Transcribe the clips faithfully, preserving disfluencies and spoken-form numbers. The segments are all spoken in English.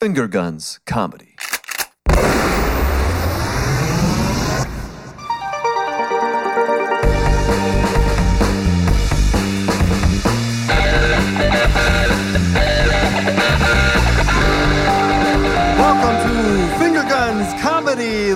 Finger Guns Comedy. Welcome to Finger Guns Comedy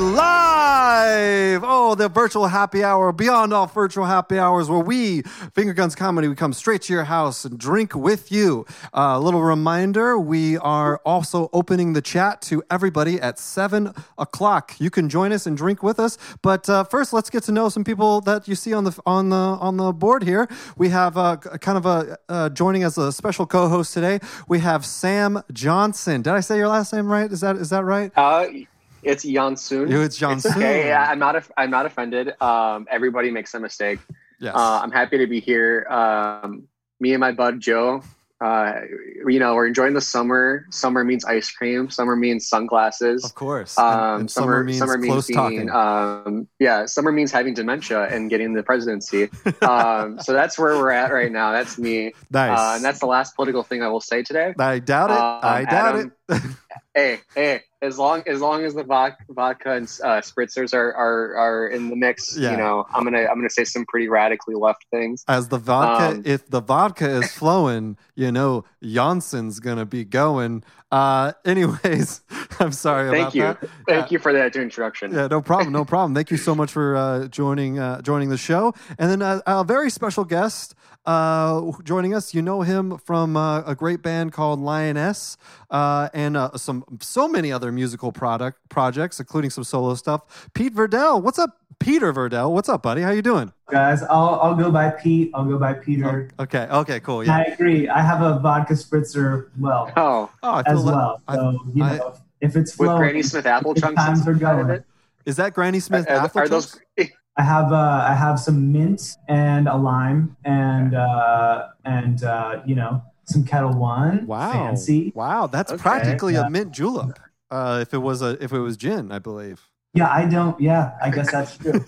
Live! Oh, the virtual happy hour, beyond all virtual happy hours, where we, Finger Guns Comedy, we come straight to your house and drink with you. A uh, little reminder, we are also opening the chat to everybody at seven o'clock. You can join us and drink with us, but uh, first, let's get to know some people that you see on the on the on the board here. We have uh, kind of a uh, joining as a special co-host today. We have Sam Johnson. Did I say your last name right? Is that is that right? Uh, it's Jansun. You, it's Jansun. It's okay. I'm not. I'm not offended. Um, everybody makes a mistake. Yes. Uh, I'm happy to be here. Um, me and my bud Joe. Uh, you know, we're enjoying the summer. Summer means ice cream. Summer means sunglasses. Of course. Um, and, and summer, summer means summer means close being, talking. Um, yeah, summer means having dementia and getting the presidency. um, so that's where we're at right now. That's me. Nice. Uh, and that's the last political thing I will say today. I doubt it. Um, I doubt Adam, it. hey, hey. As long as long as the vodka, vodka and uh, spritzers are, are are in the mix, Yeah. you know, I'm gonna I'm gonna say some pretty radically left things. As the vodka, Um, if the vodka is flowing, you know, Janssen's gonna be going. Uh, anyways, I'm sorry Thank about you, that. thank Yeah. you for that introduction. Yeah, no problem, no problem. Thank you so much for uh, joining uh, joining the show. And then uh, a very special guest uh, joining us. You know him from uh, a great band called Lioness, uh, and uh, some so many other musical product projects, including some solo stuff. Pete Verdell, what's up, Peter Verdell? What's up, buddy? How you doing? Guys, I'll I'll go by Pete. I'll go by Peter. Okay, okay, cool. Yeah. I agree. I have a vodka spritzer, well, Oh, Oh, I feel as le- well. I- So you I- know, if it's with flowing, Granny Smith apple if chunks times are inside of going. it. is that Granny Smith Are, apple are those? chunks? I have uh, I have some mint and a lime and uh, and uh, you know, some Kettle One. Wow, Fancy. wow, that's Okay. practically a Yeah. mint julep. Uh, if it was a if it was gin, I believe. Yeah, I don't. Yeah, I guess that's true.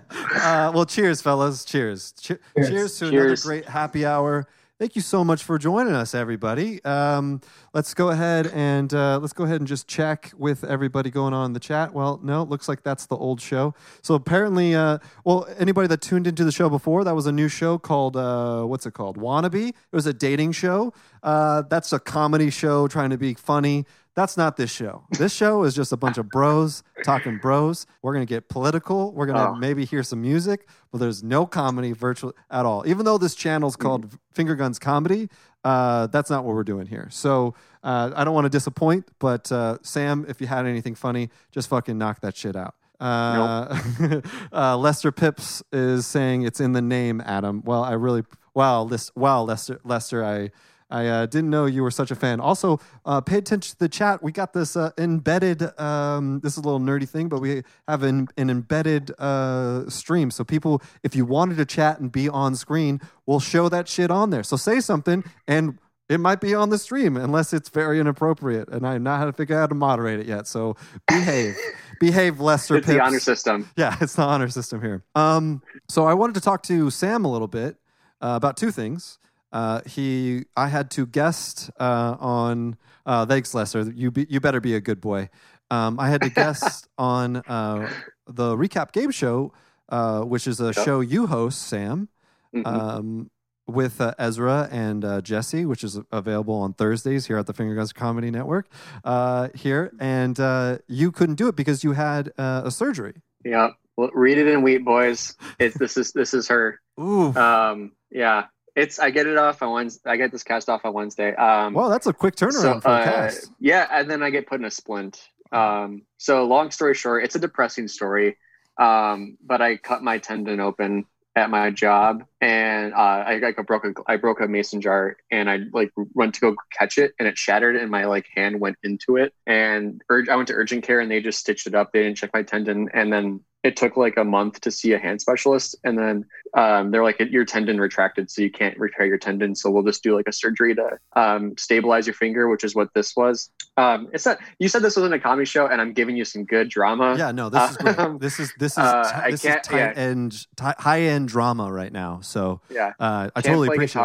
uh, well, cheers, fellas. Cheers. Che- cheers. Cheers. to Cheers. another great happy hour. Thank you so much for joining us, everybody. Um, let's go ahead and uh, let's go ahead and just check with everybody going on in the chat. Well, no, it looks like that's the old show. So apparently, uh, well, anybody that tuned into the show before, that was a new show called uh, what's it called? Wannabe. It was a dating show. Uh, that's a comedy show trying to be funny. That's not this show. This show is just a bunch of bros talking bros. We're going to get political. We're going to Oh. maybe hear some music, but there's no comedy virtual at all. Even though this channel is called Mm-hmm. Finger Guns Comedy, uh, that's not what we're doing here. So uh, I don't want to disappoint, but uh, Sam, if you had anything funny, just fucking knock that shit out. Uh, uh, Lester Pips is saying it's in the name, Adam. Well, I really, wow, Lester, wow, Lester, Lester, I... I uh, didn't know you were such a fan. Also, uh, pay attention to the chat. We got this uh, embedded, um, this is a little nerdy thing, but we have an, an embedded uh, stream. So people, if you wanted to chat and be on screen, we'll show that shit on there. So say something, and it might be on the stream, unless it's very inappropriate. And I have not how to figure out how to moderate it yet. So behave. behave, Lester It's Pips. the honor system. Yeah, it's the honor system here. Um, so I wanted to talk to Sam a little bit uh, about two things. Uh, he, I had to guest uh, on. Uh, thanks, Lester. You, be, you better be a good boy. Um, I had to guest on uh, the Recap Game Show, uh, which is a Yep. show you host, Sam, Mhm. um, with uh, Ezra and uh, Jesse, which is available on Thursdays here at the Finger Guns Comedy Network. Uh, here, and uh, you couldn't do it because you had uh, a surgery. Yeah. Well, read it in wheat, boys. It's this is this is her. Ooh. Um. Yeah. It's I get it off on Wednesday. I get this cast off on Wednesday. Um. Well, that's a quick turnaround so, for a uh, cast. Yeah, and then I get put in a splint. Um, so long story short, it's a depressing story. Um, but I cut my tendon open at my job, and uh, I, I broke a I broke a mason jar, and I like went to go catch it, and it shattered, and my like hand went into it, and urg- I went to urgent care, and they just stitched it up. They didn't check my tendon, and then it took like a month to see a hand specialist, and then um, they're like, your tendon retracted, so you can't repair your tendon. So we'll just do like a surgery to um, stabilize your finger, which is what this was. Um, it's not. You said this wasn't a comedy show, and I'm giving you some good drama. Yeah, no, this is great. Um, This is this is uh, t- I this is can't- tight yeah. end, ti- high end drama right now. So Yeah. uh, I Can't totally play appreciate guitar. it.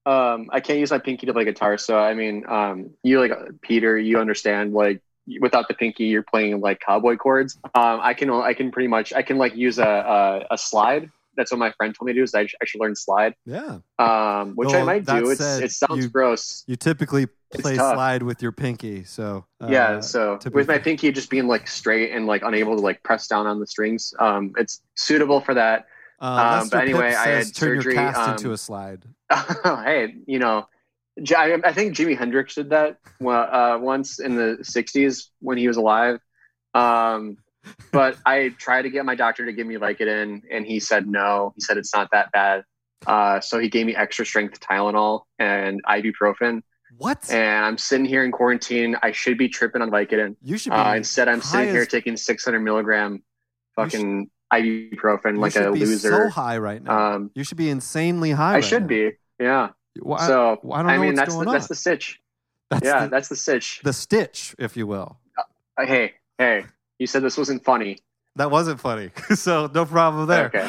um, I can't use my pinky to play guitar. So I mean, um, you like Peter, you understand like without the pinky, you're playing like cowboy chords. Um, I can I can pretty much I can like use a a, a slide. That's what my friend told me to do. Is I, sh- I should learn slide. Yeah. Um, which well, I might do. It's said, it sounds you, gross. You typically play slide with your pinky, so uh, yeah. So typically. with my pinky just being like straight and like unable to like press down on the strings, um, it's suitable for that. Uh, um, but anyway, Pip I says, had turn surgery. your cast um, into a slide. Hey, you know, I, I think Jimi Hendrix did that uh, once in the sixties when he was alive. Um, but I tried to get my doctor to give me Vicodin, and he said no. He said it's not that bad. Uh, so he gave me extra strength Tylenol and ibuprofen. What? And I'm sitting here in quarantine. I should be tripping on Vicodin. You should be. Uh, instead, I'm sitting as... here taking six hundred milligram fucking should, ibuprofen like a be loser. So high right now. Um, you should be insanely high. I right should now. be. Yeah. Well, I, so well, I, don't know I mean, what's that's going the, on. that's the sitch. That's yeah, the, that's the sitch. The stitch, if you will. Uh, hey, hey, you said this wasn't funny. That wasn't funny, so no problem there. Okay.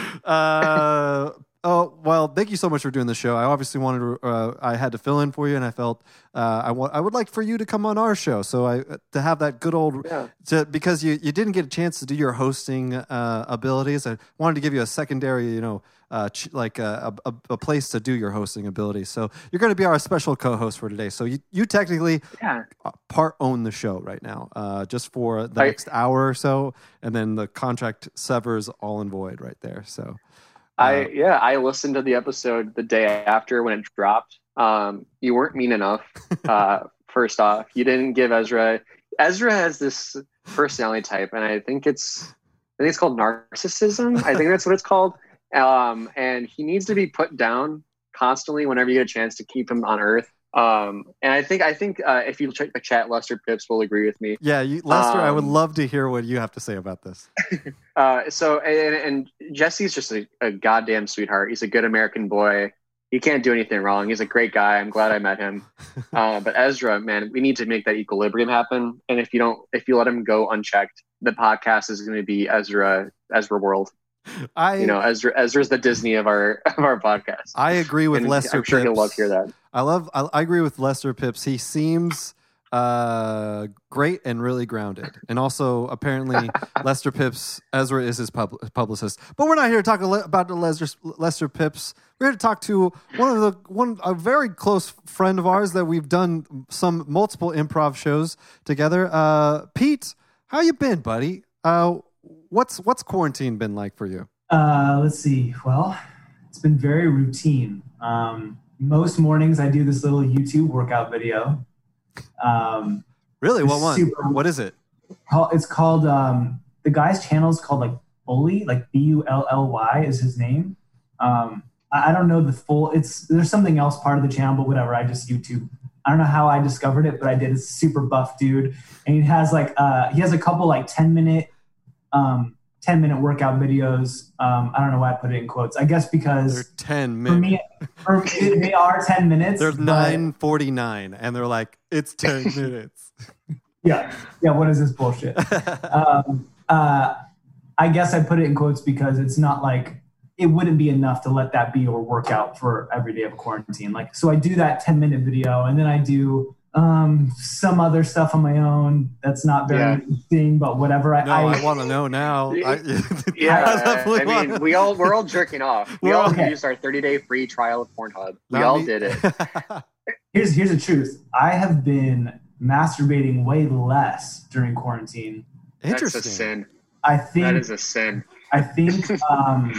uh, oh well, thank you so much for doing the show. I obviously wanted to. Uh, I had to fill in for you, and I felt uh, I want. I would like for you to come on our show, so I to have that good old. Yeah. To, because you, you didn't get a chance to do your hosting uh, abilities. I wanted to give you a secondary, you know, uh, ch- like a, a, a place to do your hosting abilities. So you're going to be our special co-host for today. So you, you technically yeah. part own the show right now, uh, just for the I, next hour or so, and then the contract severs all and void right there. So uh, I yeah, I listened to the episode the day after when it dropped. Um, you weren't mean enough. Uh, first off, you didn't give Ezra. Ezra has this personality type, and I think it's I think it's called narcissism. I think that's what it's called. Um, and he needs to be put down constantly whenever you get a chance to keep him on Earth. Um, and I think I think uh, if you ch- chat, Lester Pips will agree with me. Yeah, you, Lester, um, I would love to hear what you have to say about this. uh, so and, and Jesse's just a, a goddamn sweetheart. He's a good American boy. He can't do anything wrong. He's a great guy. I'm glad I met him. Uh, but Ezra, man, we need to make that equilibrium happen. And if you don't, if you let him go unchecked, the podcast is going to be Ezra, Ezra World. I, you know, Ezra, Ezra's the Disney of our of our podcast. I agree with and Lester. I'm sure Pips. he'll love to hear that. I love. I, I agree with Lester Pips. He seems uh, great and really grounded, and also apparently Lester Pips. Ezra is his pub, publicist. But we're not here to talk about the Lester Lester Pips. We're here to talk to one of the one a very close friend of ours that we've done some multiple improv shows together. Uh, Pete, how you been, buddy? Uh, what's what's quarantine been like for you? Uh, let's see. Well, it's been very routine. Um, most mornings I do this little YouTube workout video. Um, really? What one? Super, what is it? It's called, um, the guy's channel is called like Bully, like B U L L Y is his name. Um, I, I don't know the full, it's, there's something else part of the channel, but whatever. I just YouTube. I don't know how I discovered it, but I did. It's a super buff dude. And he has like, uh, he has a couple like ten minute, um, ten minute workout videos. Um, I don't know why I put it in quotes. I guess because they're ten minutes. For me, for, they are ten minutes. They're nine forty-nine, and they're like, it's ten minutes. Yeah, yeah. What is this bullshit? um, uh, I guess I put it in quotes because it's not like it wouldn't be enough to let that be your workout for every day of quarantine. Like, so I do that ten minute video, and then I do um, some other stuff on my own that's not very yeah. interesting, but whatever. I, no, I, I want to know now. I, yeah, I, I mean, wanna... we all we're all jerking off. We all okay. used our thirty day free trial of Pornhub. We not all me. did it. here's here's the truth. I have been masturbating way less during quarantine. Interesting. That's a sin. I think that is a sin. I think. Um,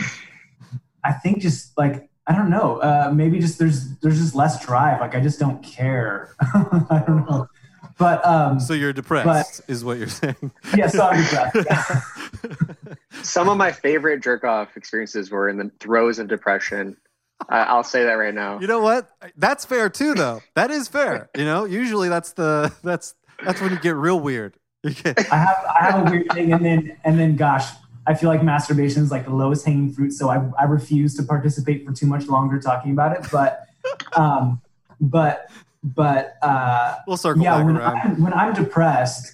I think just like. I don't know. Uh, maybe just there's there's just less drive. Like I just don't care. I don't know. But um, so you're depressed, but, is what you're saying? Yeah, so I'm depressed. Some of my favorite jerk off experiences were in the throes of depression. Uh, I'll say that right now. You know what? That's fair too, though. That is fair. You know, usually that's the that's that's when you get real weird. I have I have a weird thing, and then and then gosh. I feel like masturbation is like the lowest hanging fruit, so I, I refuse to participate for too much longer talking about it. But, um, but, but, uh, we'll circle yeah, back when around. I'm, when I'm depressed,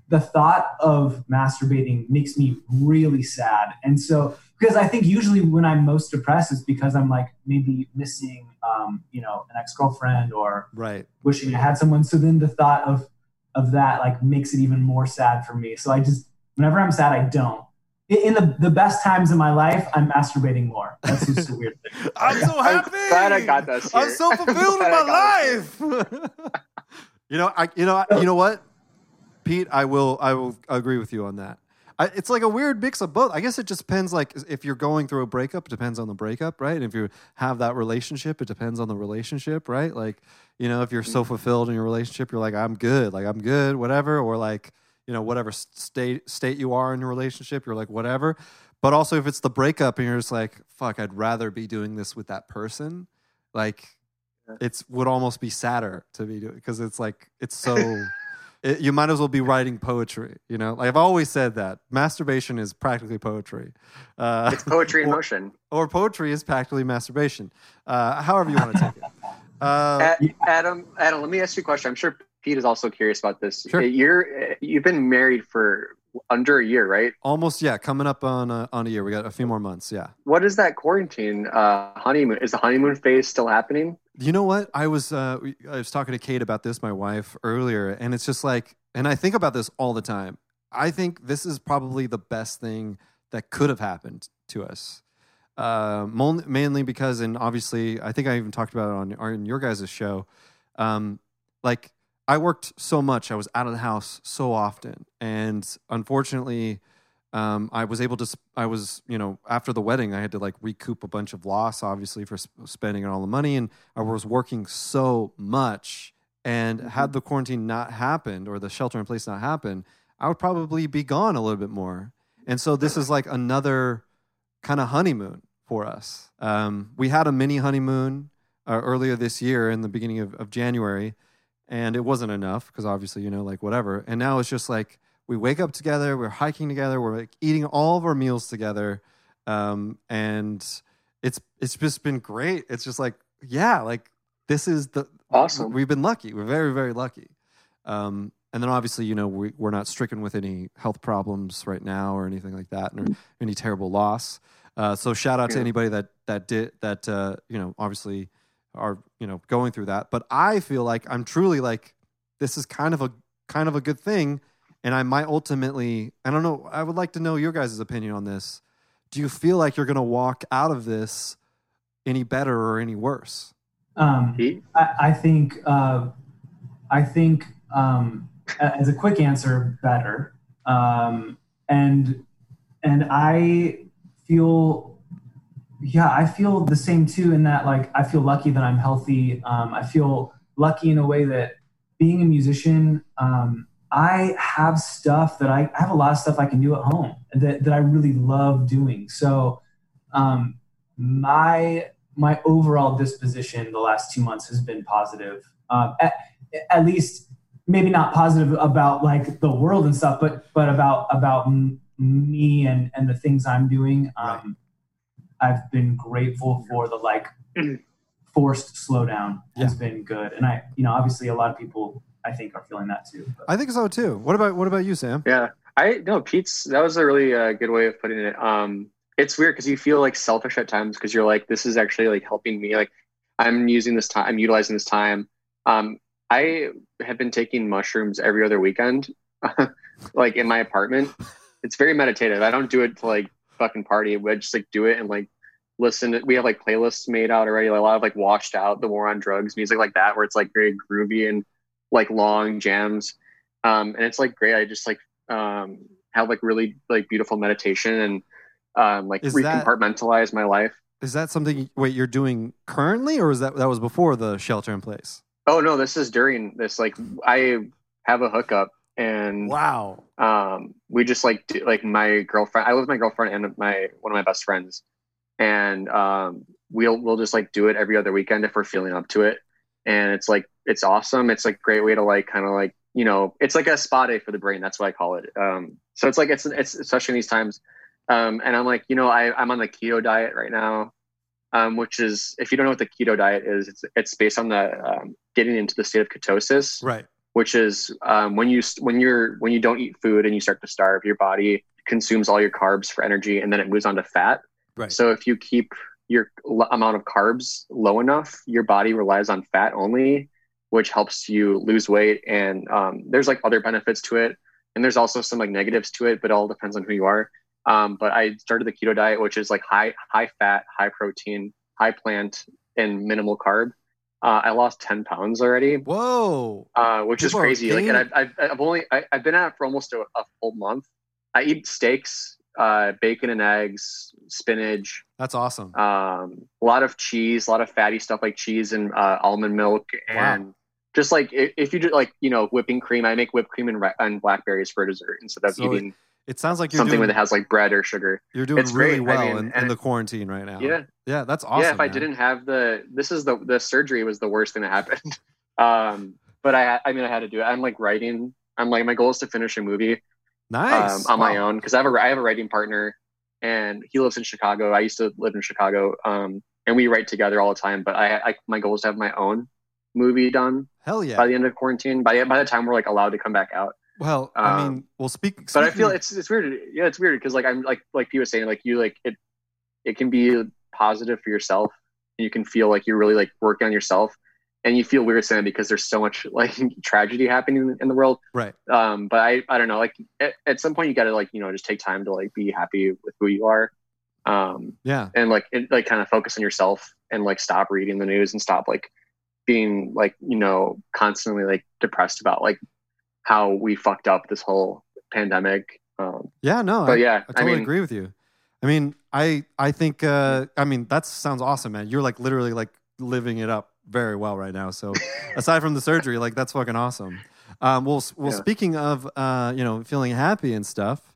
the thought of masturbating makes me really sad. And so, because I think usually when I'm most depressed is because I'm like maybe missing, um, you know, an ex-girlfriend or right. wishing I had someone. So then the thought of, of that like makes it even more sad for me. So I just, whenever I'm sad, I don't. In the, the best times of my life, I'm masturbating more. That's just a weird thing. I'm so happy. I'm glad I got this here. I'm so fulfilled in my life. you know, I you know you know what, Pete, I will I will agree with you on that. I, it's like a weird mix of both. I guess it just depends. Like if you're going through a breakup, it depends on the breakup, right? And if you have that relationship, it depends on the relationship, right? Like you know, if you're so fulfilled in your relationship, you're like I'm good, like I'm good, whatever, or like. You know, whatever state state you are in your relationship, you're like, whatever. But also if it's the breakup and you're just like, fuck, I'd rather be doing this with that person. Like, it's would almost be sadder to be doing because it's like, it's so, it, you might as well be writing poetry, you know? Like I've always said that. Masturbation is practically poetry. Uh, it's poetry in or, motion. Or poetry is practically masturbation. Uh, however you want to take it. Uh, Adam, Adam, let me ask you a question. I'm sure Pete is also curious about this. Sure. You're you've been married for under a year, right? Almost, yeah. Coming up on a, on a year. We got a few more months, yeah. What is that quarantine uh, honeymoon? Is the honeymoon phase still happening? You know what? I was uh, I was talking to Kate about this, my wife, earlier, and it's just like, and I think about this all the time. I think this is probably the best thing that could have happened to us. Uh, mainly because, and obviously, I think I even talked about it on, on your guys' show. Um, like, I worked so much. I was out of the house so often. And unfortunately, um, I was able to, I was, you know, after the wedding, I had to like recoup a bunch of loss, obviously, for sp- spending all the money. And I was working so much. And mm-hmm. had the quarantine not happened or the shelter in place not happen, I would probably be gone a little bit more. And so this is like another kind of honeymoon for us. Um, we had a mini honeymoon uh, earlier this year in the beginning of, of January. And it wasn't enough because obviously, you know, like whatever. And now it's just like we wake up together, we're hiking together, we're like eating all of our meals together. Um, and it's it's just been great. It's just like, yeah, like this is the awesome. We've been lucky. We're very, very lucky. Um, and then obviously, you know, we, we're not stricken with any health problems right now or anything like that, or any terrible loss. Uh, so shout out yeah. to anybody that that did that. Uh, you know, obviously. Are you know going through that, but I feel like I'm truly like this is kind of a kind of a good thing, and I might ultimately I don't know I would like to know your guys' opinion on this. Do you feel like you're going to walk out of this any better or any worse? Um, I, I think uh, I think um, as a quick answer, better, um, and and I feel. Yeah, I feel the same too in that like I feel lucky that I'm healthy. Um, I feel lucky in a way that being a musician, um, I have stuff that I, I have a lot of stuff I can do at home that, that I really love doing. So um, my my overall disposition the last two months has been positive. Um, at, at least maybe not positive about like the world and stuff, but but about about m- me and, and the things I'm doing. Um, right. I've been grateful for the like forced slowdown has yeah. been good. And I, you know, obviously a lot of people I think are feeling that too. But. I think so too. What about, what about you, Sam? Yeah, I no Pete's, that was a really uh, good way of putting it. Um, it's weird because you feel like selfish at times because you're like, this is actually like helping me. Like I'm using this time, I'm utilizing this time. Um, I have been taking mushrooms every other weekend, like in my apartment. It's very meditative. I don't do it to like, fucking party. We just like do it and like listen to, we have like playlists made out already, like, a lot of like Washed Out, The War on Drugs music like that, where it's like very groovy and like long jams, um and it's like great. I just like um have like really like beautiful meditation and um like is recompartmentalize that, my life. Is that something wait you're doing currently, or is that that was before the shelter in place? Oh no, this is during this. Like I have a hookup. And wow, um, we just like do, like my girlfriend. I live with my girlfriend and my one of my best friends, and um, we'll we'll just like do it every other weekend if we're feeling up to it. And it's like it's awesome. It's like a great way to like kind of like you know it's like a spa day for the brain. That's what I call it. Um, so it's like it's it's especially in these times. Um, and I'm like you know I I'm on the keto diet right now, um, which is if you don't know what the keto diet is, it's it's based on the um, getting into the state of ketosis. Right. which is um, when you when you're when you don't eat food and you start to starve, your body consumes all your carbs for energy, and then it moves on to fat. Right. So if you keep your l- amount of carbs low enough, your body relies on fat only, which helps you lose weight. And um, there's like other benefits to it, and there's also some like negatives to it, but it all depends on who you are. Um, but I started the keto diet, which is like high high fat, high protein, high plant, and minimal carb. Uh, I lost ten pounds already. Whoa. Uh, which People is crazy. Like, and gain- I've, I've, I've only, I, I've been at it for almost a, a full month. I eat steaks, uh, bacon and eggs, spinach, That's awesome. um, a lot of cheese, a lot of fatty stuff like cheese and uh, almond milk. And Wow. just like, if, if you do like, you know, whipping cream, I make whipped cream and, ra- and blackberries for dessert instead of So eating It sounds like you're something doing, that has like bread or sugar. you're doing it's really great. I well mean, in, in and the it- quarantine right now. Yeah. Yeah, that's awesome. yeah, if I man. didn't have the, this is the, the surgery was the worst thing that happened. um, but I, I mean, I had to do it. I'm like writing, I'm like, my goal is to finish a movie Nice. um, on my Wow. own. Cause I have a, I have a writing partner and he lives in Chicago. I used to live in Chicago. Um, and we write together all the time, but I, I, my goal is to have my own movie done Hell yeah. by the end of quarantine, by the, by the time we're like allowed to come back out. Well, I Um, mean, well, speak. But I speaking feel of- it's, it's weird. Yeah. It's weird. Cause like, I'm like, like P was saying, like you, like it, it can be positive for yourself. And you can feel like you're really like working on yourself, and you feel weird saying it because there's so much like tragedy happening in the world. right. Um, but I, I don't know, like at, at some point you got to like, you know, just take time to like be happy with who you are. Um, Yeah. and like, it, like kind of focus on yourself and like stop reading the news and stop like being like, you know, constantly like depressed about like how we fucked up this whole pandemic. Um, Yeah. No. but I, yeah, I totally mean, agree with you. I mean, I I think uh, I mean that sounds awesome, man. You're like literally like living it up very well right now. So aside from the surgery, like that's fucking awesome. Um, well, s- well, Yeah. speaking of uh, you know, feeling happy and stuff,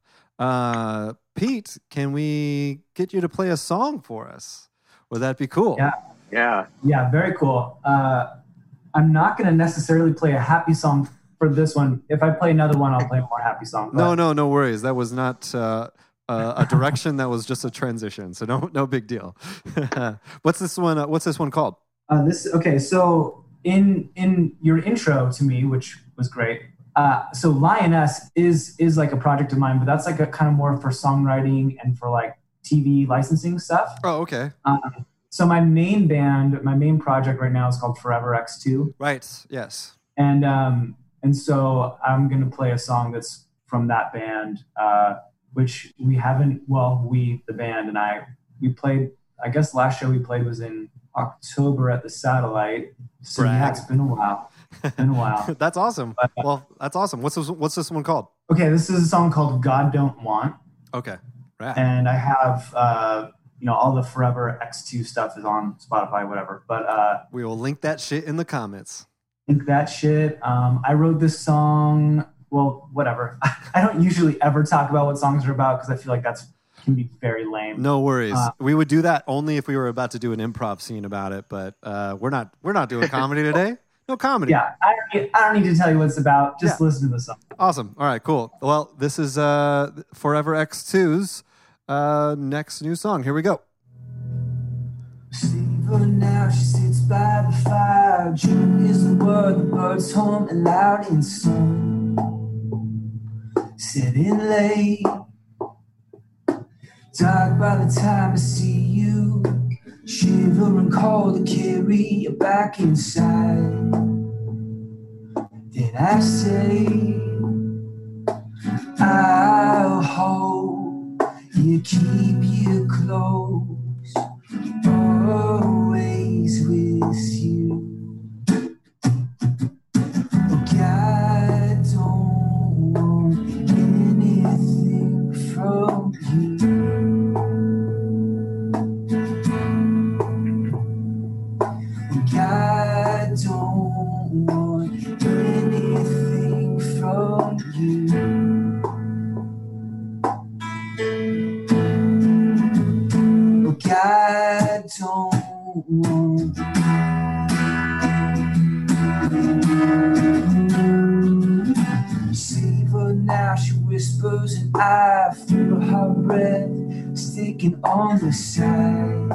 uh, Pete, can we get you to play a song for us? Would that be cool? Yeah. yeah, Yeah, very cool. Uh, I'm not going to necessarily play a happy song for this one. If I play another one, I'll play a more happy song. No, But- no, no worries. That was not uh, uh, a direction. That was just a transition. So no, no big deal. what's this one? Uh, what's this one called? Uh, this okay. So in in your intro to me, which was great. Uh, so Lioness is is like a project of mine, but that's like a kind of more for songwriting and for like T V licensing stuff. Oh, okay. Um, so my main band, my main project right now is called Forever X two, Right. Yes. and um, and so I'm gonna play a song that's from that band, uh, which we haven't. Well, we the band and I we played. I guess last show we played was in October at the Satellite. So Brag. yeah, it's been a while. It's been a while. That's awesome. But, uh, Well, that's awesome. What's this? What's this one called? Okay, this is a song called "God Don't Want," Okay. Right. and I have uh, you know all the Forever X two stuff is on Spotify, whatever. But uh, We will link that shit in the comments. think that shit. Um, I wrote this song. Well, whatever. I don't usually ever talk about what songs are about because I feel like that's can be very lame. No worries. Uh, we would do that only if we were about to do an improv scene about it, but uh, we're not. We're not doing comedy today. No comedy. Yeah, I don't, need, I don't need to tell you what it's about. Just Yeah. listen to the song. Awesome. All right. Cool. Well, this is uh, Forever X two's uh, next new song. Here we go. Save her now, she sits by the fire. June is the word, the birds hum and loud in song. Sitting late, dark by the time I see you. Shiver and cold to carry you back inside. Then I say, I'll hold you, keep you close, always with you. God don't want anything from you. God don't want anything from you. God don't want. Save her now, she whispers, and I feel her breath sticking on the side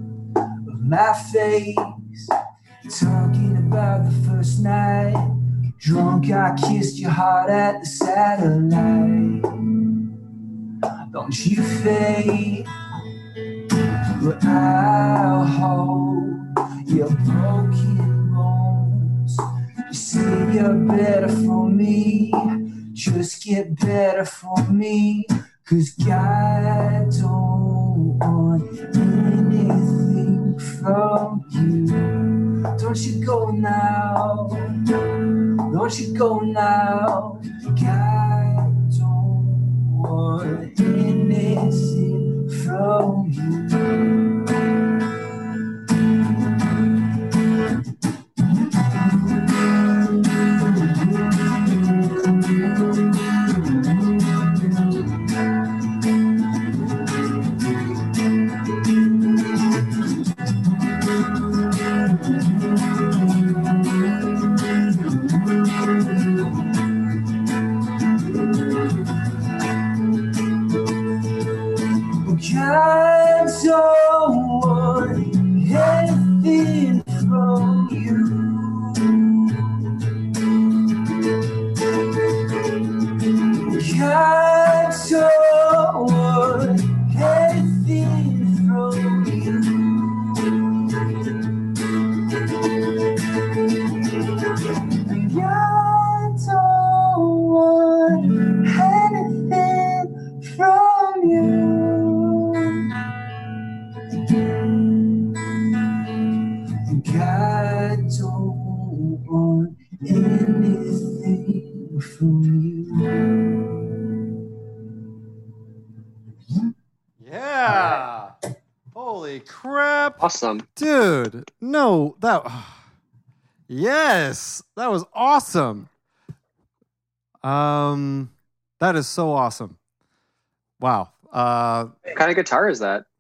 of my face. Talking about the first night Drunk, I kissed your heart at the satellite. Don't you fade, but I'll hold your broken bones. You say you're better for me, just get better for me. Cause God don't want anything from you. Don't you go now, don't you go now. God don't want anything from you. I don't want anything from you. I don't want anything from you. I don't want anything from you. God don't want anything from you. Yeah. Holy crap. Awesome. Dude, no, that. Yes, that was awesome. Um, that is so awesome. Wow. Uh, What kind of guitar is that?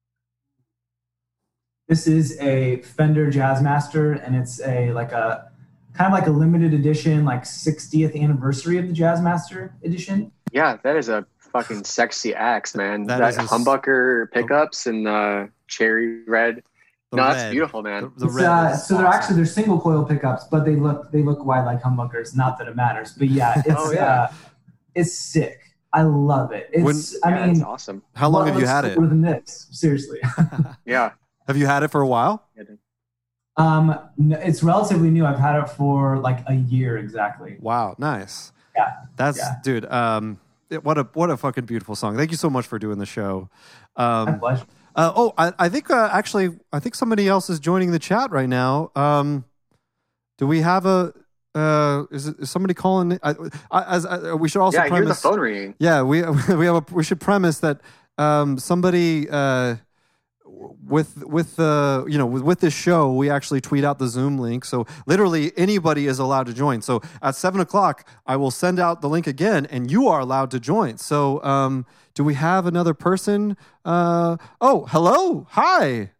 This is a Fender Jazzmaster, and it's a like a kind of like a limited edition, like sixtieth anniversary of the Jazzmaster edition. Yeah, that is a fucking sexy axe, man. That That, is a s- humbucker pickups and the cherry red. the no, red. that's beautiful, man. The, the It's, red. uh, is so they're awesome. actually they're single coil pickups, but they look they look wide like humbuckers. Not that it matters, but yeah, it's Oh, yeah. Uh, it's sick. I love it. It's When- I Yeah, mean, it's awesome. How long what have you looks had it? cooler than this? Seriously. Yeah. Have you had it for a while? um, n- it's relatively new. I've had it for like a year exactly. Wow, nice. Yeah. That's Yeah. dude. Um, it- what a what a fucking beautiful song. Thank you so much for doing the show. My Um, pleasure. uh, oh, I, I think uh, actually, I think somebody else is joining the chat right now. Um, do we have a? Uh, is, it, is somebody calling? I, I, as I, we should also Yeah, I hear the premise. phone ringing. Yeah, we we have a we should premise that um, somebody uh, with with the you know with, with this show we actually tweet out the Zoom link, so literally anybody is allowed to join. So at seven o'clock, I will send out the link again, and you are allowed to join. So um, do we have another person? Uh, oh, hello, hi.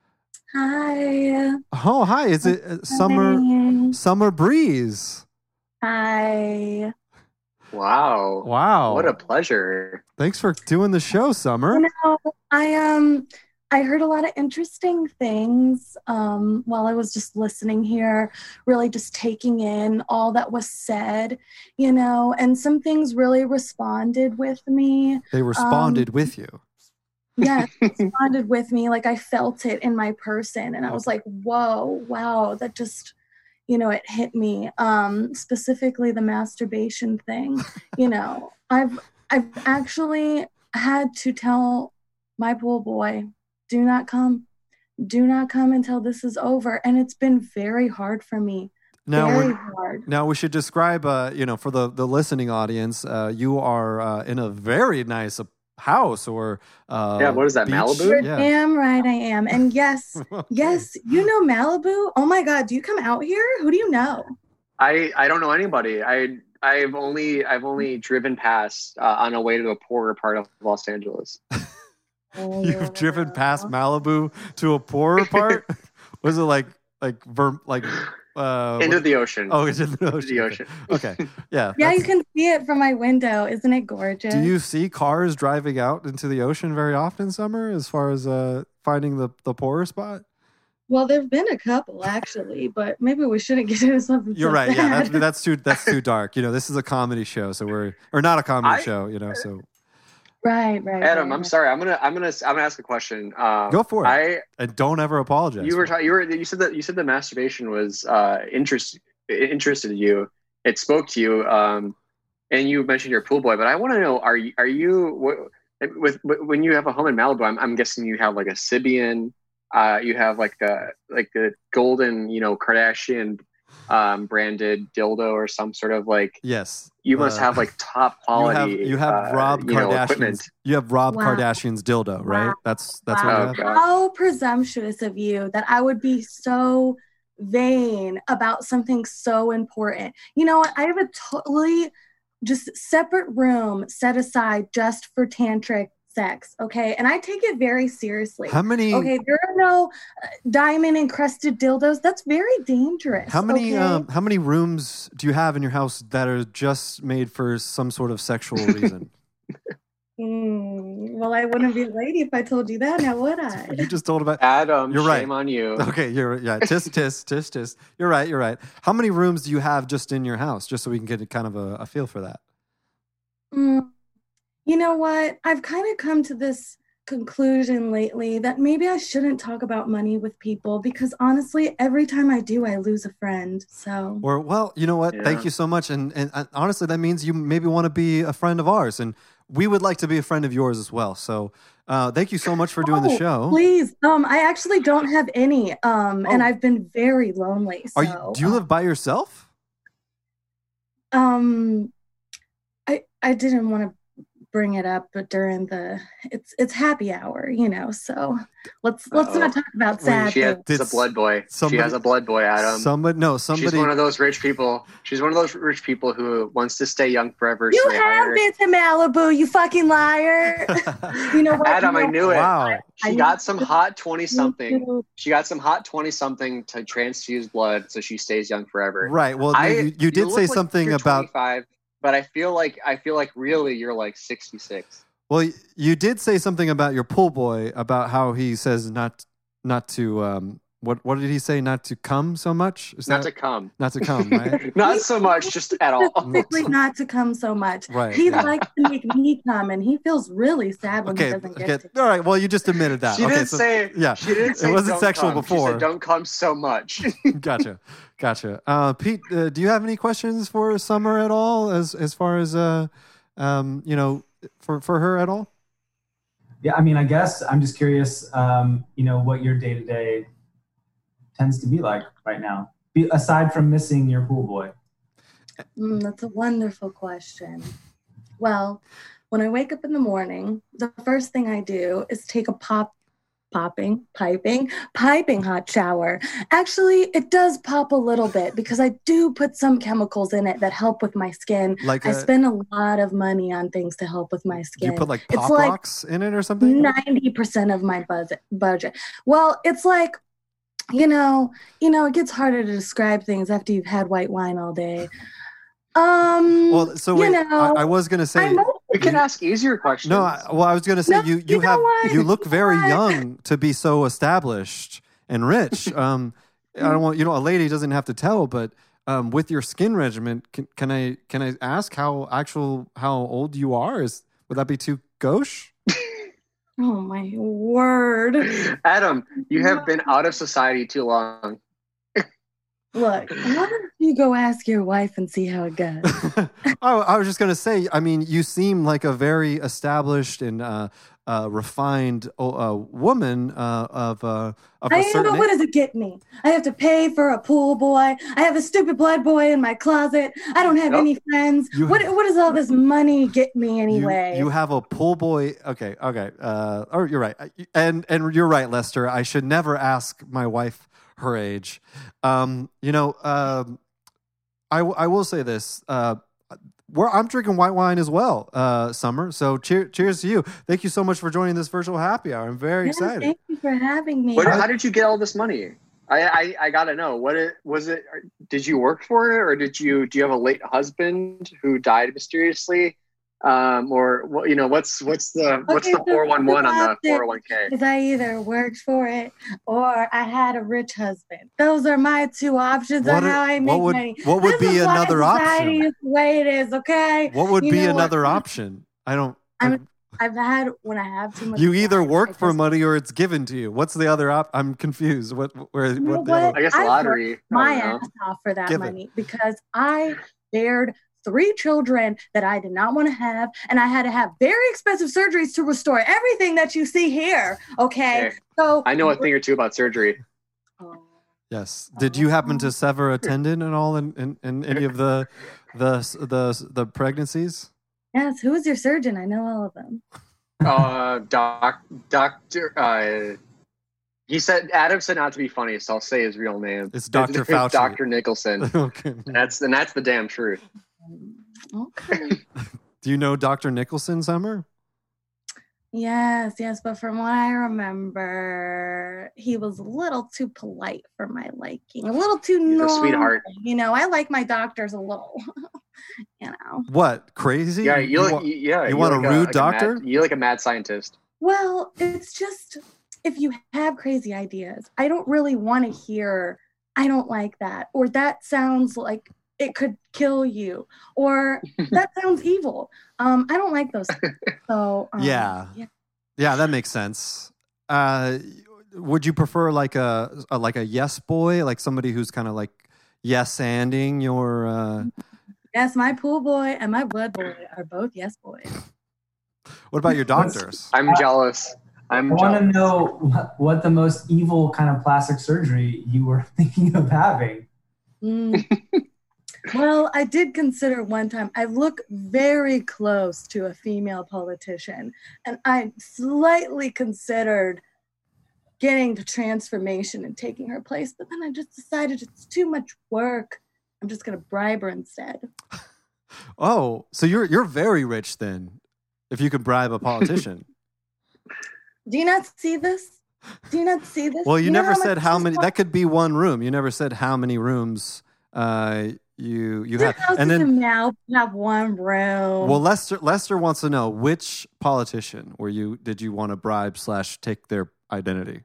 Hi. Oh, hi. Is it uh, summer Hi. summer breeze? Hi. Wow. Wow. What a pleasure. Thanks for doing the show, Summer. You know, I um I heard a lot of interesting things um while I was just listening here, really just taking in all that was said, you know, and some things really responded with me. They responded Um, with you. Yeah, responded with me. Like I felt it in my person, and I was like, whoa, wow, that just, you know, it hit me. Um, specifically the masturbation thing. You know, I've I've actually had to tell my pool boy, do not come, do not come until this is over, and it's been very hard for me. Now, very when, hard. now we should describe, uh, you know, for the, the listening audience, uh, you are uh, in a very nice house or uh, Yeah, what is that, beach? Malibu? You're Yeah. damn right I am. And yes, yes, you know Malibu. Oh my God, do you come out here? Who do you know? I I don't know anybody. I I've only I've only driven past uh, on a way to a poorer part of Los Angeles. You've driven past Malibu to a poorer part? Was it like like Ver, like uh, Into what- the ocean. oh, it's in the ocean. the ocean. Okay, yeah. Yeah, you that's- can see it from my window. Isn't it gorgeous? Do you see cars driving out into the ocean very often, Summer? As far as uh, finding the the poorer spot? Well, there've been a couple actually, but maybe we shouldn't get into something. You're so right. Yeah, bad. that's that's too that's too dark. You know, this is a comedy show, so we're or not a comedy I- show. You know, so Right, right. Adam, right, I'm right. sorry. I'm gonna I'm gonna I'm gonna ask a question. Um, Go for it. I and don't ever apologize. you were for it. ta- you were you said that you said that masturbation was uh interest interested you. It spoke to you. Um, and you mentioned your pool boy, but I want to know: Are you are you what, with, with when you have a home in Malibu? I'm, I'm guessing you have like a Sibian. Uh, you have like a like the golden, you know, Kardashian um, branded dildo or some sort of like. Yes. You must Uh, have like top You have quality. you have uh, Rob you know, Kardashian's equipment. you have Rob Wow. Kardashian's dildo, right? Wow. That's that's Wow. what you Oh, have. God. How presumptuous of you that I would be so vain about something so important. You know what? I have a totally just separate room set aside just for tantric sex, okay? And I take it very seriously. How many Okay, there are no uh, diamond encrusted dildos. That's very dangerous. how many okay? um how many rooms do you have in your house that are just made for some sort of sexual reason? Mm, well, I wouldn't be a lady if I told you that, now would I? You just told about Adam, You're shame right. on you. Okay, you're yeah, tis tis tis tis. You're right, you're right. How many rooms do you have just in your house, just so we can get a kind of a, a feel for that? Mm, you know what? I've kind of come to this conclusion lately that maybe I shouldn't talk about money with people because honestly, every time I do, I lose a friend. So, Or well, you know what? Yeah. Thank you so much. And and uh, honestly, that means you maybe want to be a friend of ours, and we would like to be a friend of yours as well. So, uh, thank you so much for doing the Oh, show. please. Um, I actually don't have any. Um, and Oh. I've been very lonely. So, Are you? Do you live by yourself? Um, I I didn't want to bring it up, but during the it's it's happy hour, you know. So let's let's Uh-oh. not talk about Wait, sad She has things. a blood boy. somebody- she has a blood boy, Adam. Somebody, no, She's somebody. one of those rich people. She's one of those rich people who wants to stay young forever. You so they have hire- been to Malibu, you fucking liar. You know what? Adam, You I know knew it. Wow. She I got some hot twenty what? something. She got some hot twenty something to transfuse blood so she stays young forever. Right. Well, I, you, you did look say like something you're about. twenty-five, but I feel like I feel like really you're like sixty-six. Well, you did say something about your pool boy about how he says not not to. Um, what what did he say? Not to come so much. Is Not that to come. not to come? Right. Not so much, just at all. Specifically not to come so much. Right. He yeah. likes to make me come, and he feels really sad when Okay. he doesn't get Okay. to. All right. Well, you just admitted that. She okay. didn't so, say. yeah. She didn't It say. wasn't don't sexual come. She before. said, "Don't come so much." Gotcha. Gotcha. Uh, Pete, uh, do you have any questions for Summer at all, as as far as uh, um, you know, for for her at all? Yeah, I mean, I guess I'm just curious, um, you know, what your day to day tends to be like right now, be, aside from missing your pool boy. Mm, that's a wonderful question. Well, when I wake up in the morning, the first thing I do is take a pop, popping, piping, piping hot shower. Actually, it does pop a little bit because I do put some chemicals in it that help with my skin. Like, I a, spend a lot of money on things to help with my do skin. you put like It's pop like rocks in it or something? ninety percent of my budget budget. Well, it's like, you know, you know, it gets harder to describe things after you've had white wine all day. Um Well, so you wait, know, I, I was gonna say. I mostly We can ask easier questions. No, I, well, I was going to say No, you you, you know have what? you look You know very what? young to be so established and rich. Um, I don't want you know a lady doesn't have to tell, but um, with your skin regimen, can, can I can I ask how actual how old you are? Is would that be too gauche? Oh my word. Adam, you have been out of society too long. Look, why don't you go ask your wife and see how it goes? oh, I was just going to say. I mean, you seem like a very established and uh, uh, refined uh, woman uh, of uh, of a I am, certain. but what does it get me? I have to pay for a pool boy. I have a stupid blood boy in my closet. I don't have Nope. any friends. You- what what does all this money get me You, anyway? you have a pool boy. Okay, okay. Uh, oh, you're right, and and you're right, Lester. I should never ask my wife her age. Um, you know, um, I w- I will say this. Uh, we're, I'm drinking white wine as well, uh, Summer. So cheer, cheers to you. Thank you so much for joining this virtual happy hour. I'm very Yes, excited. thank you for having me. What, how did you get all this money? I, I, I gotta know. What it was it? Did you work for it, or did you? Do you have a late husband who died mysteriously? Um, or what you know, what's what's the what's Okay, the so four one one on the options four oh one k? is I either worked for it or I had a rich husband. Those are my two options What on are- how I what make would- money. what would This be is why another society option? is the way it is, okay? What would You be know what? another option? I don't. I'm- I've had when I have too much. you either wine, work I for just- money or it's given to you. What's the other op? I'm confused. What? Where? You know what? The what? other, I guess I lottery. I my don't know. ass off for that Give it. money because I bared three children that I did not want to have, and I had to have very expensive surgeries to restore everything that you see here. Okay, Hey, so I know a thing or two about surgery. Oh. yes. Did you happen Oh. to sever a tendon at all in, in, in any of the the the the pregnancies? Yes, who is your surgeon? I know all of them. Uh, doc, doctor. Uh, he said Adam said not to be funny, so I'll say his real name. It's Doctor Fauci. Doctor Nicholson. Okay. And that's and that's the damn truth. Okay. Do you know Doctor Nicholson, Summer? Yes, yes, but from what I remember, he was a little too polite for my liking. A little too He's a normal. sweetheart. You know, I like my doctors a little. You know. What? Crazy? Yeah, you, like wa- you, yeah. you want a like rude like doctor? mad, you like a mad scientist. Well, it's just if you have crazy ideas, I don't really want to hear, I don't like that, or that sounds like it could kill you, or that sounds evil. Um, I don't like those things. So, um, Yeah. yeah. Yeah, that makes sense. Uh, would you prefer like a, a like a yes boy, like somebody who's kind of like yes anding your? Uh... Yes, my pool boy and my blood boy are both yes boys. What about your doctors? I'm jealous. I I'm want to jealous. know what, what the most evil kind of plastic surgery you were thinking of having. Mm. Well, I did consider one time, I look very close to a female politician, and I slightly considered getting to transformation and taking her place, but then I just decided it's too much work. I'm just going to bribe her instead. Oh, so you're you're very rich then, if you could bribe a politician. Do you not see this? Do you not see this? Well, you, know never much said how this many. costs? That could be one room. You never said how many rooms uh, you you Your had. house And is then, now have one room. well, Lester Lester wants to know which politician were you did you want to bribe slash take their identity?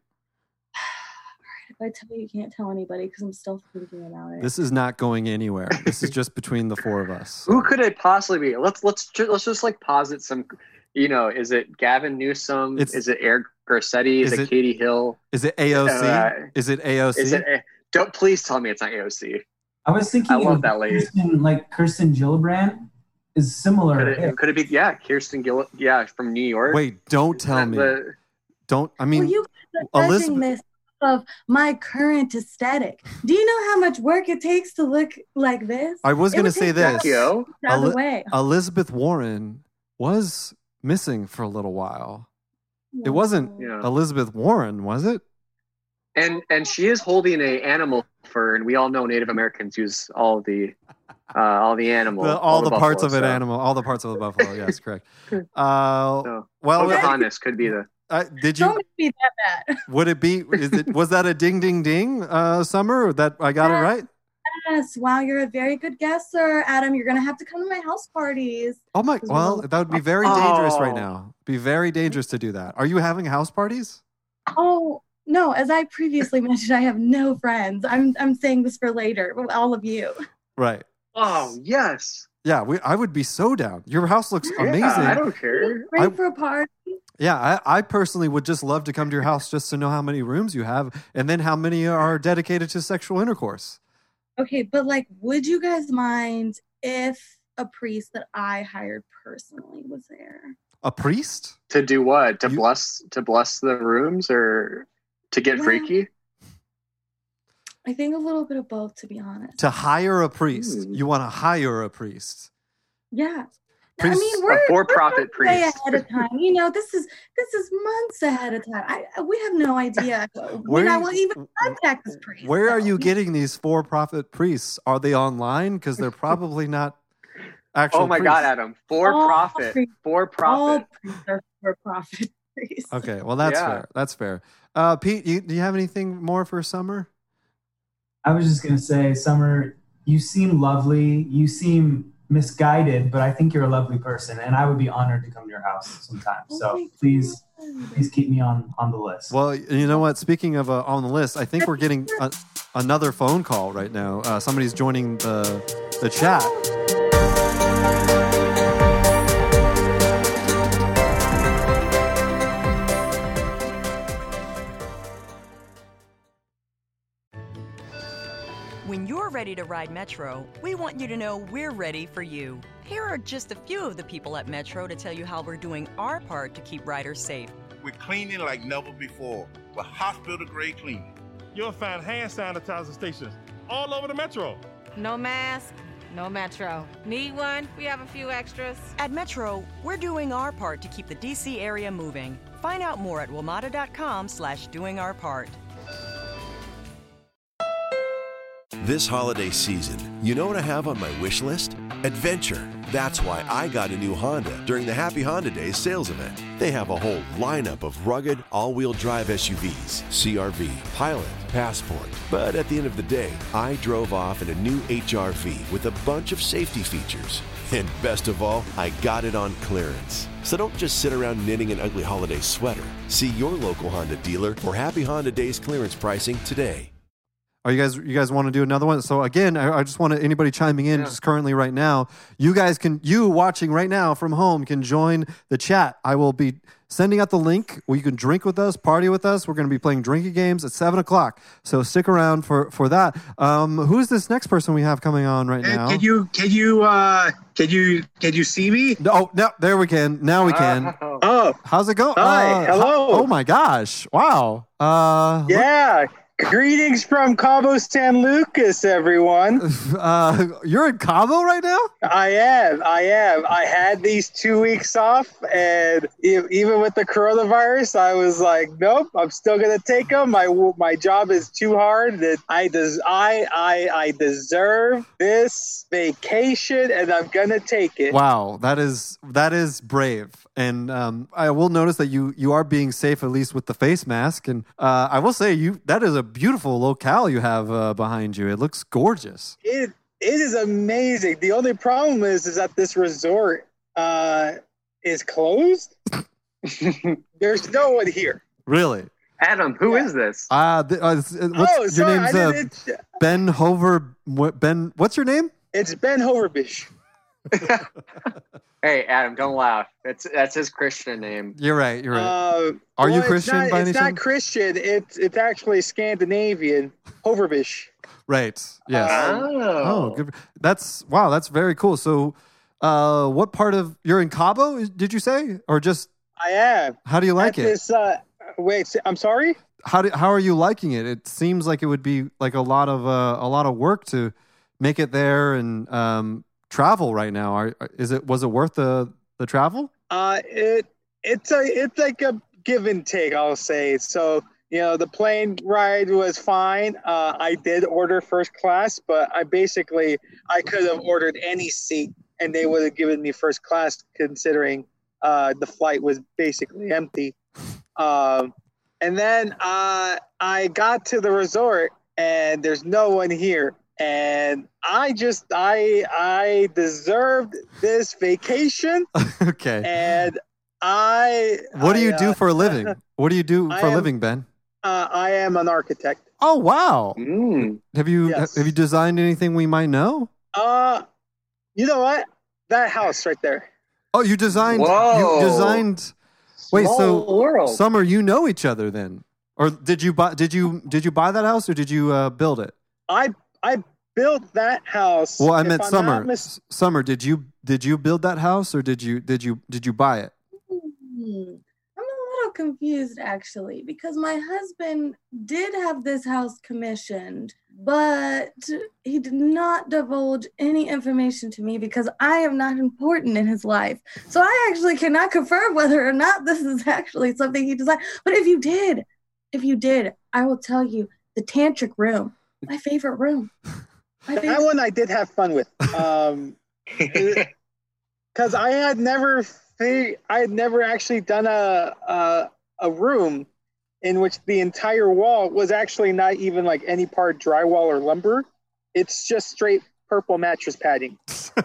If I tell you, you can't tell anybody because I'm still thinking about it. This is not going anywhere. This is just between the four of us. Who could it possibly be? Let's let's ju- let's just like posit some. You know, is it Gavin Newsom? It's- is it Eric Garcetti? Is, is it, it- Katie Hill? Is it A O C? Uh, is it A O C? Is it? eh, Don't please tell me it's not A O C. I was thinking I love of that lady. Kirsten, like Kirsten Gillibrand is similar. Could it, could it be? Yeah, Kirsten Gill. Yeah, from New York. Wait, don't tell The- me. the- Don't. I mean, well, you guys are judging Elizabeth- this of my current aesthetic. Do you know how much work it takes to look like this? I was It going to would say take this. Thank you. Out of the Ali- way. Elizabeth Warren was missing for a little while. It wasn't Yeah. Elizabeth Warren, was it? And and she is holding a animal fur, and we all know Native Americans use all the uh, all the animal, The- all, the, parts buffalo, of an so- animal, all the parts of the buffalo. Yes, correct. Uh, So, well, Pocahontas could be the. uh, did you? Don't be that bad. Would it be? Is it? Was that a ding, ding, ding? Uh, Summer, or that I got it Yeah. right? Yes. Wow, you're a very good guesser, Adam. You're gonna have to come to my house parties. Oh my! Because we Well, don't- that would be very dangerous right Oh. now. Be very dangerous to do that. Are you having house parties? Oh no, as I previously mentioned, I have no friends. I'm I'm saying this for later. All of you. Right. Oh yes. Yeah. We. I would be so down. Your house looks amazing. Yeah, I don't care. Ready I- for a party? Yeah, I, I personally would just love to come to your house just to know how many rooms you have and then how many are dedicated to sexual intercourse. Okay, but like, would you guys mind if a priest that I hired personally was there? A priest? To do what? To You- bless to bless the rooms or to get Well, freaky? I think a little bit of both, to be honest. To hire a priest. Hmm. You want to hire a priest. Yeah. I Priest- mean, A we're for-profit we're way priest. ahead of time. You know, this is this is months ahead of time. I we have no idea when Where- I will even contact this priest. Where are so- you getting these for profit priests? Are they online? Because they're probably not actual Oh my priests. God, Adam! For All profit. priests- For All profit. priests are for profit priests. Okay, well, that's Yeah. fair. That's fair. Uh, Pete, you, do you have anything more for Summer? I was just gonna say, Summer, you seem lovely. You seem misguided, but I think you're a lovely person, and I would be honored to come to your house sometime. Oh So my please, God. please keep me on on the list. Well, you know what? Speaking of uh, on the list, I think we're getting a, another phone call right now. Uh, somebody's joining the the chat. When you're ready to ride Metro, we want you to know we're ready for you. Here are just a few of the people at Metro to tell you how we're doing our part to keep riders safe. We're cleaning like never before with hospital-grade cleaning. You'll find hand sanitizer stations all over the Metro. No mask, no Metro. Need one? We have a few extras. At Metro, we're doing our part to keep the D C area moving. Find out more at WMATA.com slash doing our part. This holiday season, you know what I have on my wish list? Adventure. That's why I got a new Honda during the Happy Honda Days sales event. They have a whole lineup of rugged, all-wheel drive S U Vs, C R V, Pilot, Passport. But at the end of the day, I drove off in a new H R V with a bunch of safety features. And best of all, I got it on clearance. So don't just sit around knitting an ugly holiday sweater. See your local Honda dealer for Happy Honda Days clearance pricing today. Are you guys you guys want to do another one? So again, I, I just want to, anybody chiming in Yeah. just currently right now, you guys can, you watching right now from home can join the chat. I will be sending out the link where you can drink with us, party with us. We're going to be playing drinking games at seven o'clock. So stick around for, for that. Um, who's this next person we have coming on right Hey, now? Can you can you uh can you can you see me? Oh, no, there we can. Now we can. Oh, Oh, How's it going? Hi, Uh, hello. ho- oh my gosh. Wow. Uh, yeah. Greetings from Cabo San Lucas, everyone. uh, you're in Cabo right now? I am. I am. I had these two weeks off, and e- even with the coronavirus, I was like, nope, I'm still gonna take them. My my job is too hard. That I des- I I I deserve this vacation, and I'm gonna take it. Wow, that is that is brave, and um, I will notice that you you are being safe at least with the face mask, and uh, I will say you that is a beautiful locale you have uh, behind you. It looks gorgeous. It it is amazing. The only problem is is that this resort uh, is closed. There's no one here. Really? Adam, who Yeah. is this? Uh, th- uh, what's, oh, your sorry. name's I uh, didn't, it's, Ben Hover. What, Ben, what's your name? it's Ben Hoverbish. Hey, Adam, don't laugh. That's that's his Christian name. You're right. You're right. Uh, Are you well, Christian It's not, by it's any not chance? Christian. It's it's actually Scandinavian. Hoverbish. Right. Yes. Um, Oh, oh, good. That's wow. That's very cool. So, uh, what part of you're in Cabo? Did you say, or just I am. how do you like At it? This, uh, wait, s- I'm sorry. How do, how are you liking it? It seems like it would be like a lot of uh, a lot of work to make it there and um, travel right now. Are, is it was it worth the the travel? Uh, it it's a it's like a give and take. I'll say so. You know, the plane ride was fine. Uh, I did order first class, but I basically I could have ordered any seat, and they would have given me first class, considering uh, the flight was basically empty. Um, and then uh, I got to the resort, and there's no one here. And I just I I deserved this vacation, Okay. and I. What do I, you do uh, for a living? What do you do I for a am- living, Ben? Uh, I am an architect. Oh wow! Mm. Have you Yes. have you designed anything we might know? Uh, you know what? That house right there. Oh, you designed. Whoa. You designed. Wait, Small so world. Summer, you know each other then, or did you buy? Did you did you buy that house or did you uh, build it? I I built that house. Well, I if meant I'm Summer. not mis- S- Summer, did you did you build that house or did you did you did you buy it? Hmm. I'm a little confused actually because my husband did have this house commissioned, but he did not divulge any information to me because I am not important in his life. So I actually cannot confirm whether or not this is actually something he designed. But if you did, if you did, I will tell you the tantric room, my favorite room. My that favorite- one I did have fun with. Um, because I had never fi- I had never actually done a, a a room in which the entire wall was actually not even like any part drywall or lumber. It's just straight purple mattress padding.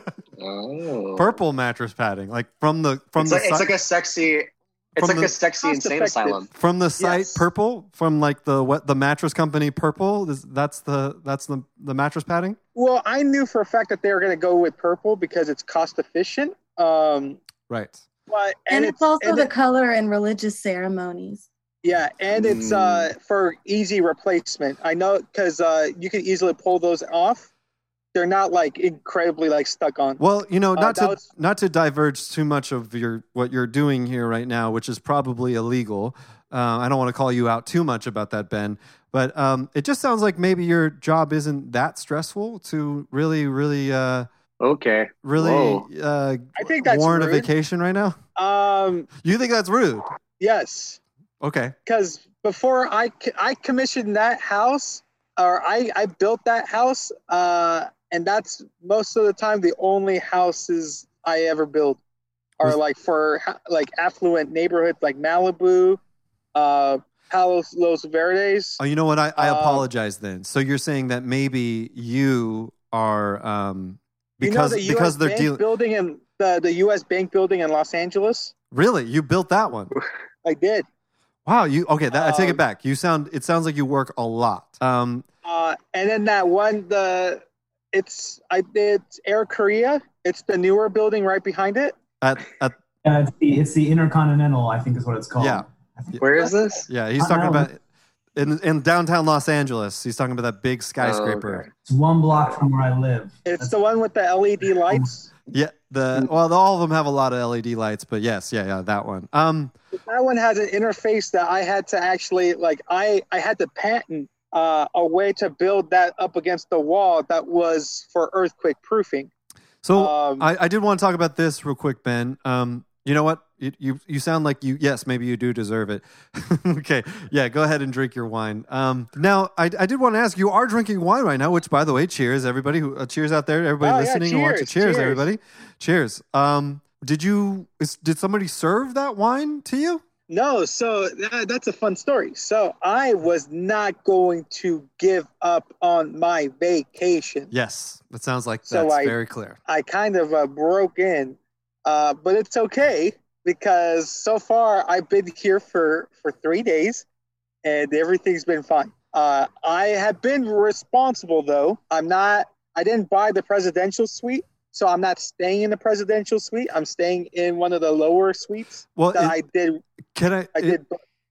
Oh. Purple mattress padding, like from the from it's the like, si- it's like a sexy. It's From like the- a sexy insane Cost-effective. asylum. from the site Yes. Purple, from like the what the mattress company Purple. Is, that's the that's the the mattress padding. Well, I knew for a fact that they were going to go with purple because it's cost efficient. Um, Right. but And, it's, also and the it- color in religious ceremonies. yeah, and it's uh, for easy replacement. I know because uh, you can easily pull those off. They're not like incredibly like stuck on. Well, you know, Uh, not that to was- not to diverge too much of your what you're doing here right now, which is probably illegal. Uh, I don't want to call you out too much about that, Ben. But um, it just sounds like maybe your job isn't that stressful to really, really, uh, Okay. really Whoa. uh, I think that's warrant a rude. vacation right now. Um, You think that's rude? yes, Okay. because before I c- I commissioned that house or I I built that house, uh, and that's most of the time the only houses I ever build are Was- like for ha- like affluent neighborhoods like Malibu, uh, Palos Los Verdes. Oh, you know what? I, I Um, apologize then. So you're saying that maybe you are um, because you know the because U S they're Bank dealing. building in the the U S Bank building in Los Angeles. Really, you built that one? I did. Wow. You okay? That, I take it Um, back. You sound. It sounds like you work a lot. Um, Uh, and then that one, the it's I did Air Korea. It's the newer building right behind it. at at Uh, it's, the, it's the Intercontinental, I think is what it's called. Yeah. Where is this? yeah, he's I talking know. about in in downtown Los Angeles. He's talking about that big skyscraper. okay. It's one block from where I live. It's the one with the L E D lights. Yeah, the well, all of them have a lot of L E D lights, but yes, yeah, yeah, that one. Um, That one has an interface that I had to actually like. I I had to patent uh, a way to build that up against the wall that was for earthquake proofing. so Um, I, I did want to talk about this real quick, Ben. Um, you know what? You, you you sound like you. Yes, maybe you do deserve it. Okay, yeah, go ahead and drink your wine. Um, now I, I did want to ask. You are drinking wine right now, which, by the way, cheers, everybody who uh, cheers out there, everybody Oh, yeah, listening and watching. cheers, Cheers, cheers. everybody. Cheers. Um, did you? Is, did somebody serve that wine to you? No, so that, that's a fun story. So I was not going to give up on my vacation. Yes, that sounds like So that's I- very clear. I kind of uh, broke in, uh, but it's okay because so far I've been here for, for three days and everything's been fine. Uh, I have been responsible though. I'm not, I didn't buy the presidential suite, so I'm not staying in the presidential suite. I'm staying in one of the lower suites Well, that is- I did. Can I? I did.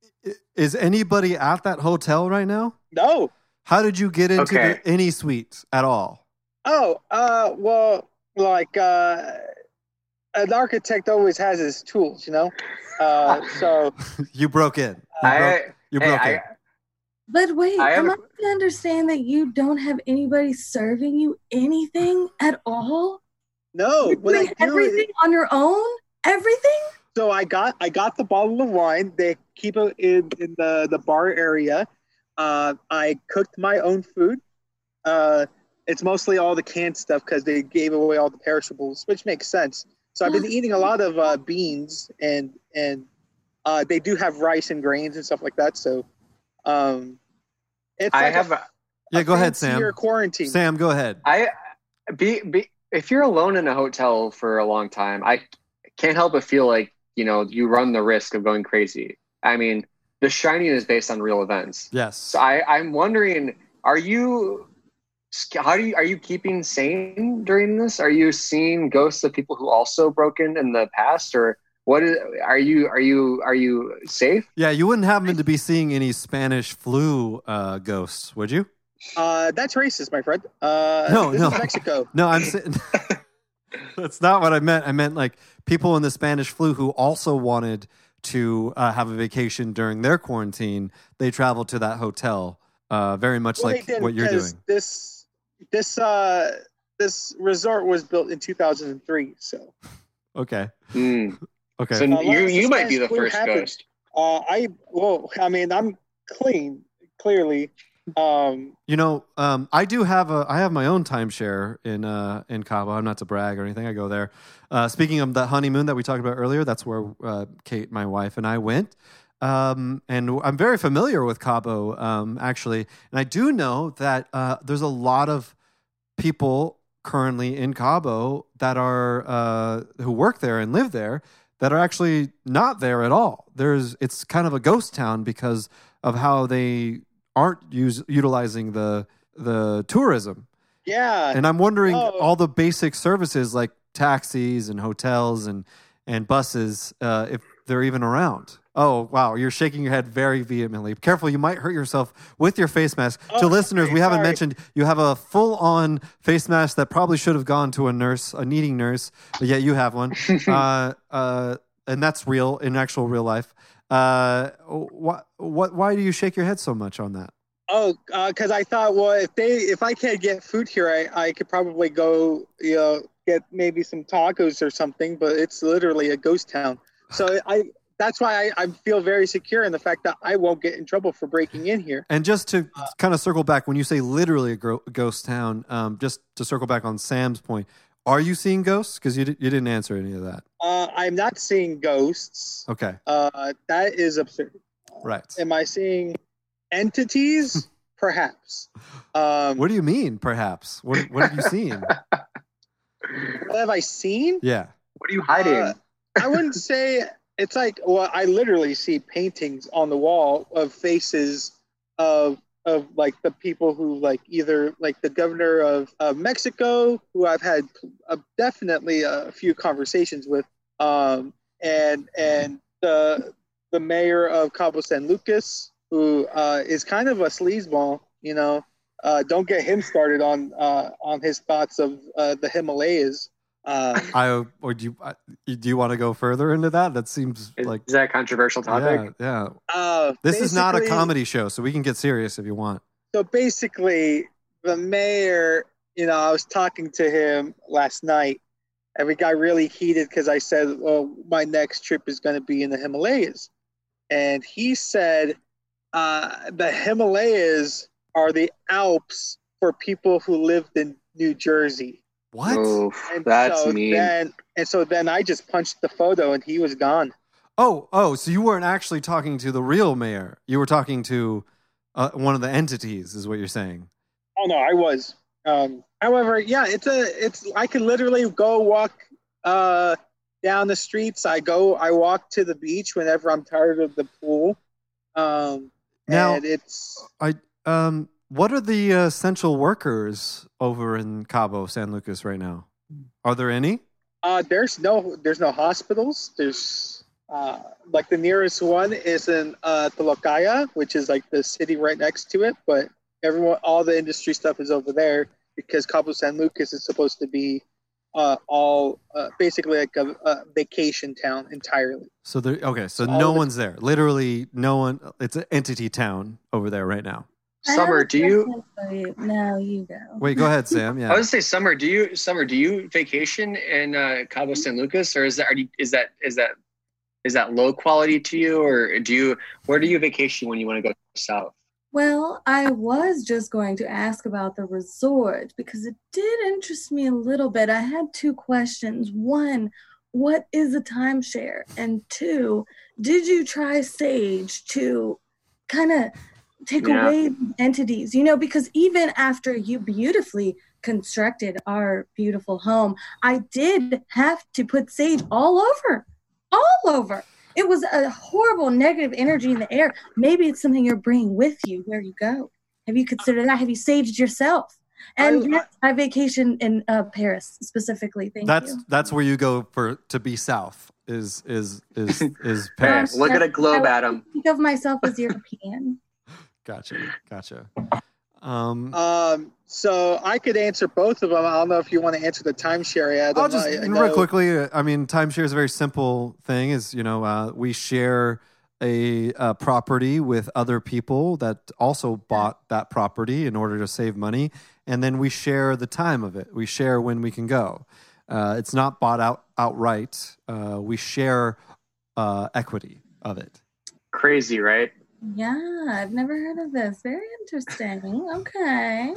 Is anybody at that hotel right now? No. How did you get into Okay. the, any suite at all? Oh, uh, well, like, uh, an architect always has his tools, you know? Uh, so, You broke in. You I, broke, you hey, broke I, in. But wait, I am have I to understand that you don't have anybody serving you anything at all? no, You're what I doing do everything is, on your own? Everything? so I got, I got the bottle of wine. They keep it in, in the, the bar area. Uh, I cooked my own food. Uh, it's mostly all the canned stuff because they gave away all the perishables, which makes sense. So I've been eating a lot of uh, beans and, and uh, they do have rice and grains and stuff like that. So, um, it's I like have. a, A, Yeah, go ahead, Sam. fancier quarantine. Sam, go ahead. I be be if you're alone in a hotel for a long time, I can't help but feel like you know you run the risk of going crazy. I mean, The Shining is based on real events. Yes. So I, I'm wondering, are you how do you are you keeping sane during this? Are you seeing ghosts of people who also broke in in the past, or what is are you are you are you safe? Yeah, you wouldn't happen to be seeing any Spanish flu uh, ghosts, would you? Uh, that's racist, my friend. Uh, No, this no. is Mexico. No, I'm saying that's not what I meant. I meant like people in the Spanish flu who also wanted to uh, have a vacation during their quarantine. They traveled to that hotel, uh, very much Well, they like didn't, what you're 'cause doing. This this uh this resort was built in two thousand three, so Okay. Mm. Okay. So Uh, you once you the might be the Spanish flu first happened- ghost. uh, I well, I mean, I'm clean, clearly. Um, You know, um, I do have a I have my own timeshare in uh, in Cabo. I'm not to brag or anything. I go there. Uh, speaking of the honeymoon that we talked about earlier, that's where uh, Kate, my wife, and I went. Um, and I'm very familiar with Cabo, um, actually. And I do know that uh, there's a lot of people currently in Cabo that are uh, who work there and live there that are actually not there at all. There's it's kind of a ghost town because of how they aren't use, utilizing the the tourism. Yeah. And I'm wondering Oh. all the basic services like taxis and hotels and and buses uh, if they're even around. Oh, wow. You're shaking your head very vehemently. Careful, you might hurt yourself with your face mask. Oh, to listeners, we haven't sorry. mentioned you have a full-on face mask that probably should have gone to a nurse, a needing nurse, but yet you have one. uh, uh, and that's real, in actual real life. Uh, what, what, why do you shake your head so much on that? Oh, because I thought, well, if they, if I can't get food here, I, I could probably go, you know, get maybe some tacos or something. But it's literally a ghost town, so I. That's why I, I feel very secure in the fact that I won't get in trouble for breaking in here. And just to uh, kind of circle back, when you say literally a gro- ghost town, um, just to circle back on Sam's point, are you seeing ghosts? Because you di- you didn't answer any of that. Uh, I'm not seeing ghosts. Okay. Uh, that is absurd. Right. Am I seeing entities? Perhaps. Um, What do you mean, perhaps? What What have you seen? what have I seen? Yeah. What are you hiding? Uh, I wouldn't say it's like, well, I literally see paintings on the wall of faces of of like the people who like either like the governor of, of Mexico, who I've had uh, definitely a few conversations with, um, and and the the mayor of Cabo San Lucas, who uh, is kind of a sleazeball, you know. Uh, don't get him started on uh, on his thoughts of uh, the Himalayas. Uh, I or do you uh, do you want to go further into that? That seems Is, like is that a controversial topic? yeah, yeah. uh, This is not a basically- comedy show, so we can get serious if you want. So basically, the mayor, you know, I was talking to him last night, and we got really heated because I said, well, my next trip is going to be in the Himalayas. And he said, uh, the Himalayas are the Alps for people who lived in New Jersey. What? Oof, And that's so mean. then, and so then I just punched the photo, and he was gone. Oh, oh, so you weren't actually talking to the real mayor. You were talking to uh, one of the entities, is what you're saying. Oh no, I was. Um, however, yeah, it's a, it's. I can literally go walk uh, down the streets. I go, I walk to the beach whenever I'm tired of the pool. Um, Now- and it's I um, what are the uh, essential workers over in Cabo San Lucas right now? Are there any? uh, there's no, there's no hospitals. There's uh, like the nearest one is in uh, Tolocaya, which is like the city right next to it. But everyone, all the industry stuff is over there because Cabo San Lucas is supposed to be uh, all uh, basically like a, a vacation town entirely. So there. Okay, so All no the- one's there. Literally, no one. It's an entity town over there right now. I have Summer, a do you? question for you. No, you go. Wait, go ahead, Sam. Yeah. I would say, Summer, do you? Summer, do you vacation in uh, Cabo San Lucas, or is that? Are you, is that? Is that? Is that low quality to you, or do you? Where do you vacation when you want to go south? Well, I was just going to ask about the resort because it did interest me a little bit. I had two questions. One, what is a timeshare? And two, did you try Sage to kind of take Yeah. away these entities? You know, because even after you beautifully constructed our beautiful home, I did have to put Sage all over, all over. It was a horrible negative energy in the air. Maybe it's something you're bringing with you where you go. Have you considered that? Have you saged yourself? And I- yes, I vacation in uh, Paris specifically. Thank That's you. that's where you go for to be south. Is is is is Hey, Paris? look at a globe, I Adam. think of myself as European. Gotcha, gotcha. Um, Um, so I could answer both of them. I don't know if you want to answer the timeshare ad. I'll just I, I real know- quickly. uh, I mean, timeshare is a very simple thing. Is you know uh, we share a, uh property with other people that also bought that property in order to save money, and then we share the time of it. We share when we can go. Uh, it's not bought out outright. Uh, we share uh, equity of it. Crazy, right? Yeah, I've never heard of this. Very interesting. Okay.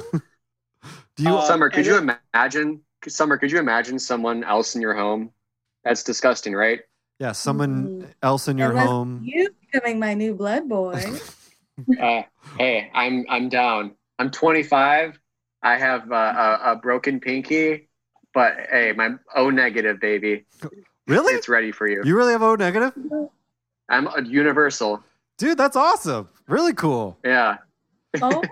Do you? Uh, Summer, could and you it- imagine? Summer, could you imagine someone else in your home? That's disgusting, right? yeah, someone Mhm. else in your Unless home. you becoming my new blood boy. Uh, hey, I'm I'm down. I'm twenty-five. I have uh, a, a broken pinky, but hey, my O negative, baby. Really? It's ready for you. You really have O negative? I'm a universal. Dude, that's awesome. Really cool. Yeah. Oh my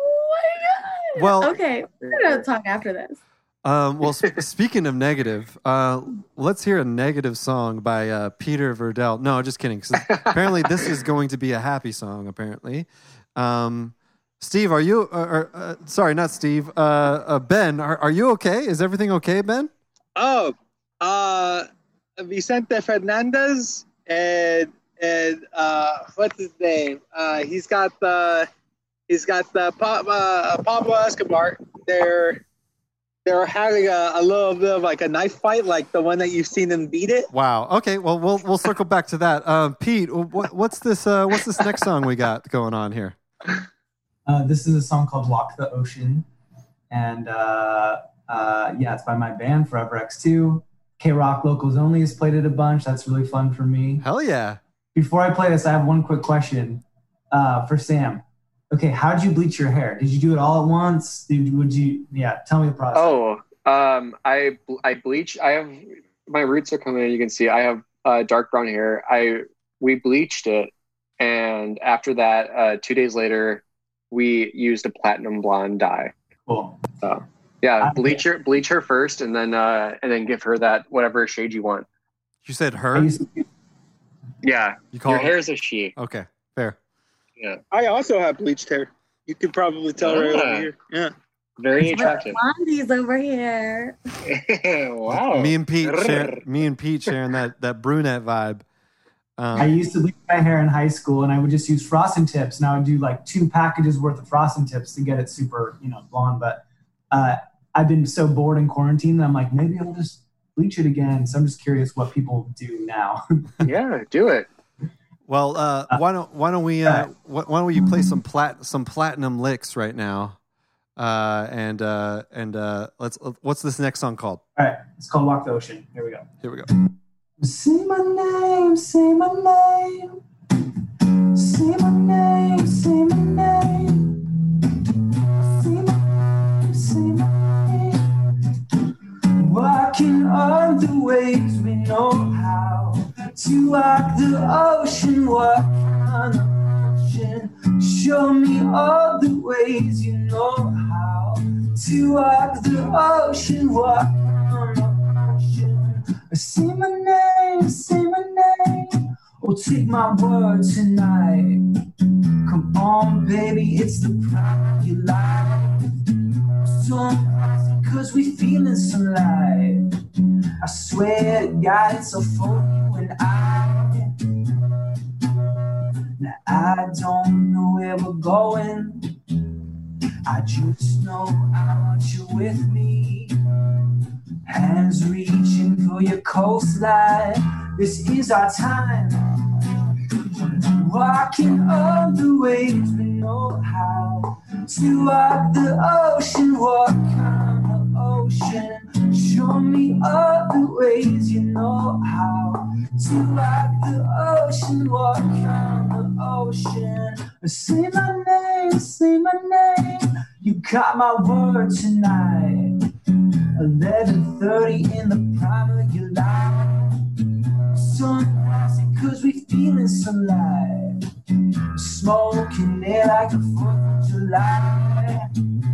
god. Well, okay, we're gonna talk after this. Um, well, sp- speaking of negative, uh, let's hear a negative song by uh, Peter Verdell. No, just kidding. 'Cause apparently, this is going to be a happy song. Apparently, um, Steve, are you? Uh, or, uh, sorry, not Steve. Uh, uh, Ben, are, are you okay? Is everything okay, Ben? Oh, uh, Vicente Fernandez and and uh, what's his name? Uh, he's got the he's got the uh, Pablo Escobar. They're they're having a, a little bit of like a knife fight, like the one that you've seen them beat it. Wow. Okay. Well, we'll we'll circle back to that. Um, Pete, what, what's this? Uh, what's this next song we got going on here? Uh, this is a song called "Walk the Ocean," and uh, uh, yeah, it's by my band Forever X two. K-Rock Locals Only has played it a bunch. That's really fun for me. Hell yeah! Before I play this, I have one quick question uh, for Sam. Okay, how did you bleach your hair? Did you do it all at once? Did would you? Yeah, tell me the process. Oh, um, I I bleach. I have my roots are coming in. You can see I have uh, dark brown hair. I we bleached it, and after that, uh, two days later, we used a platinum blonde dye. Cool. So yeah, bleach her, bleach her first, and then uh, and then give her that whatever shade you want. You said her. Yeah, you call your it? hair is a she. Okay, fair. Yeah, I also have bleached hair. You could probably tell right Yeah. over here. Yeah, very attractive. Blondie's over here. Wow. Me and Pete, share, me and Pete sharing that that brunette vibe. Um, I used to bleach my hair in high school, and I would just use frosting tips, and I would do like two packages worth of frosting tips to get it super, you know, blonde. But uh, I've been so bored in quarantine that I'm like, maybe I'll just bleach it again. So I'm just curious what people do now. Yeah, do it. Well, uh, why don't why don't we uh, why why don't we play some plat some platinum licks right now, uh, and uh, and uh, let's what's this next song called? All right, it's called "Walk the Ocean." Here we go. Here we go. Say my name, say my name. Say my name, say my name. Say my name, say my name. Walking on the waves, we know how to walk the ocean, walk on the ocean. Show me all the ways, you know how to walk the ocean, walk on the ocean. Say my name, say my name. Oh, take my word tonight. Come on, baby, it's the prime of your life. So, cause we feeling some light. I swear to God, it's all for you and I. Now, I don't know where we're going. I just know I want you with me. Hands reaching for your coastline. This is our time. Walking on the waves, we know how to walk the ocean, walk on the ocean. Show me all the ways, you know how to walk the ocean, walk on the ocean. Say my name, say my name. You got my word tonight. eleven thirty in the prime of your life. Sunrise, cause we feeling some light. Smoking air like the fourth of July.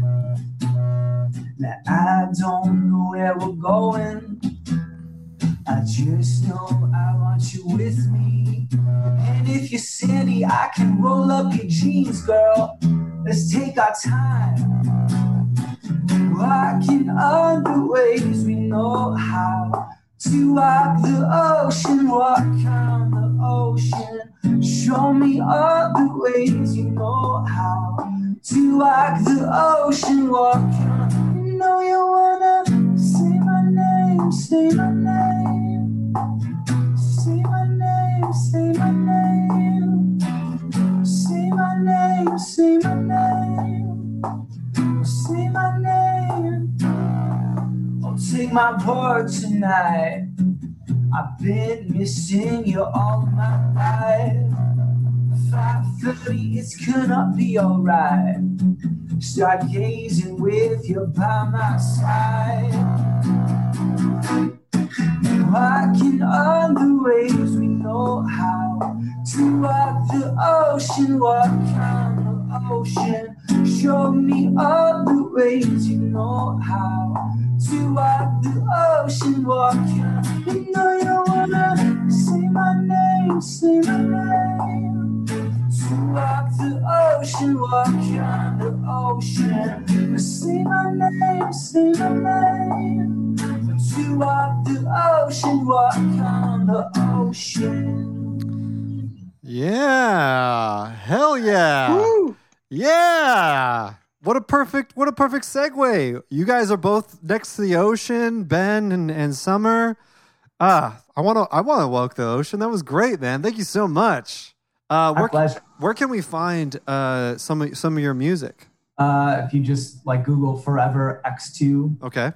Now I don't know where we're going. I just know I want you with me. And if you're sandy, I can roll up your jeans, girl. Let's take our time. Walking on the waves, we know how to walk the ocean, walk on the ocean. Show me all the ways, you know how to walk the ocean, walk on. You know you wanna say my name, say my name. Say my name, say my name. Say my name, say my name. Say my name. Oh, take my word tonight. I've been missing you all my life. five thirty, it's gonna be alright. stargazing with you by my side. Walking on the waves, we know how to walk the ocean, walk on the ocean. Show me all the ways, you know how to walk the ocean, walk on. You know you wanna say my name, say my name. To walk the ocean, walk on the ocean. Say my name, say my name. To walk the ocean, walk on the ocean. Yeah. Hell yeah. Woo. Yeah. What a perfect what a perfect segue. You guys are both next to the ocean, Ben and, and Summer. Ah, I want to I want to walk the ocean. That was great, man. Thank you so much. Uh, where, pleasure. where can we find uh, some of, some of your music? Uh, if you just like Google Forever X two. Okay.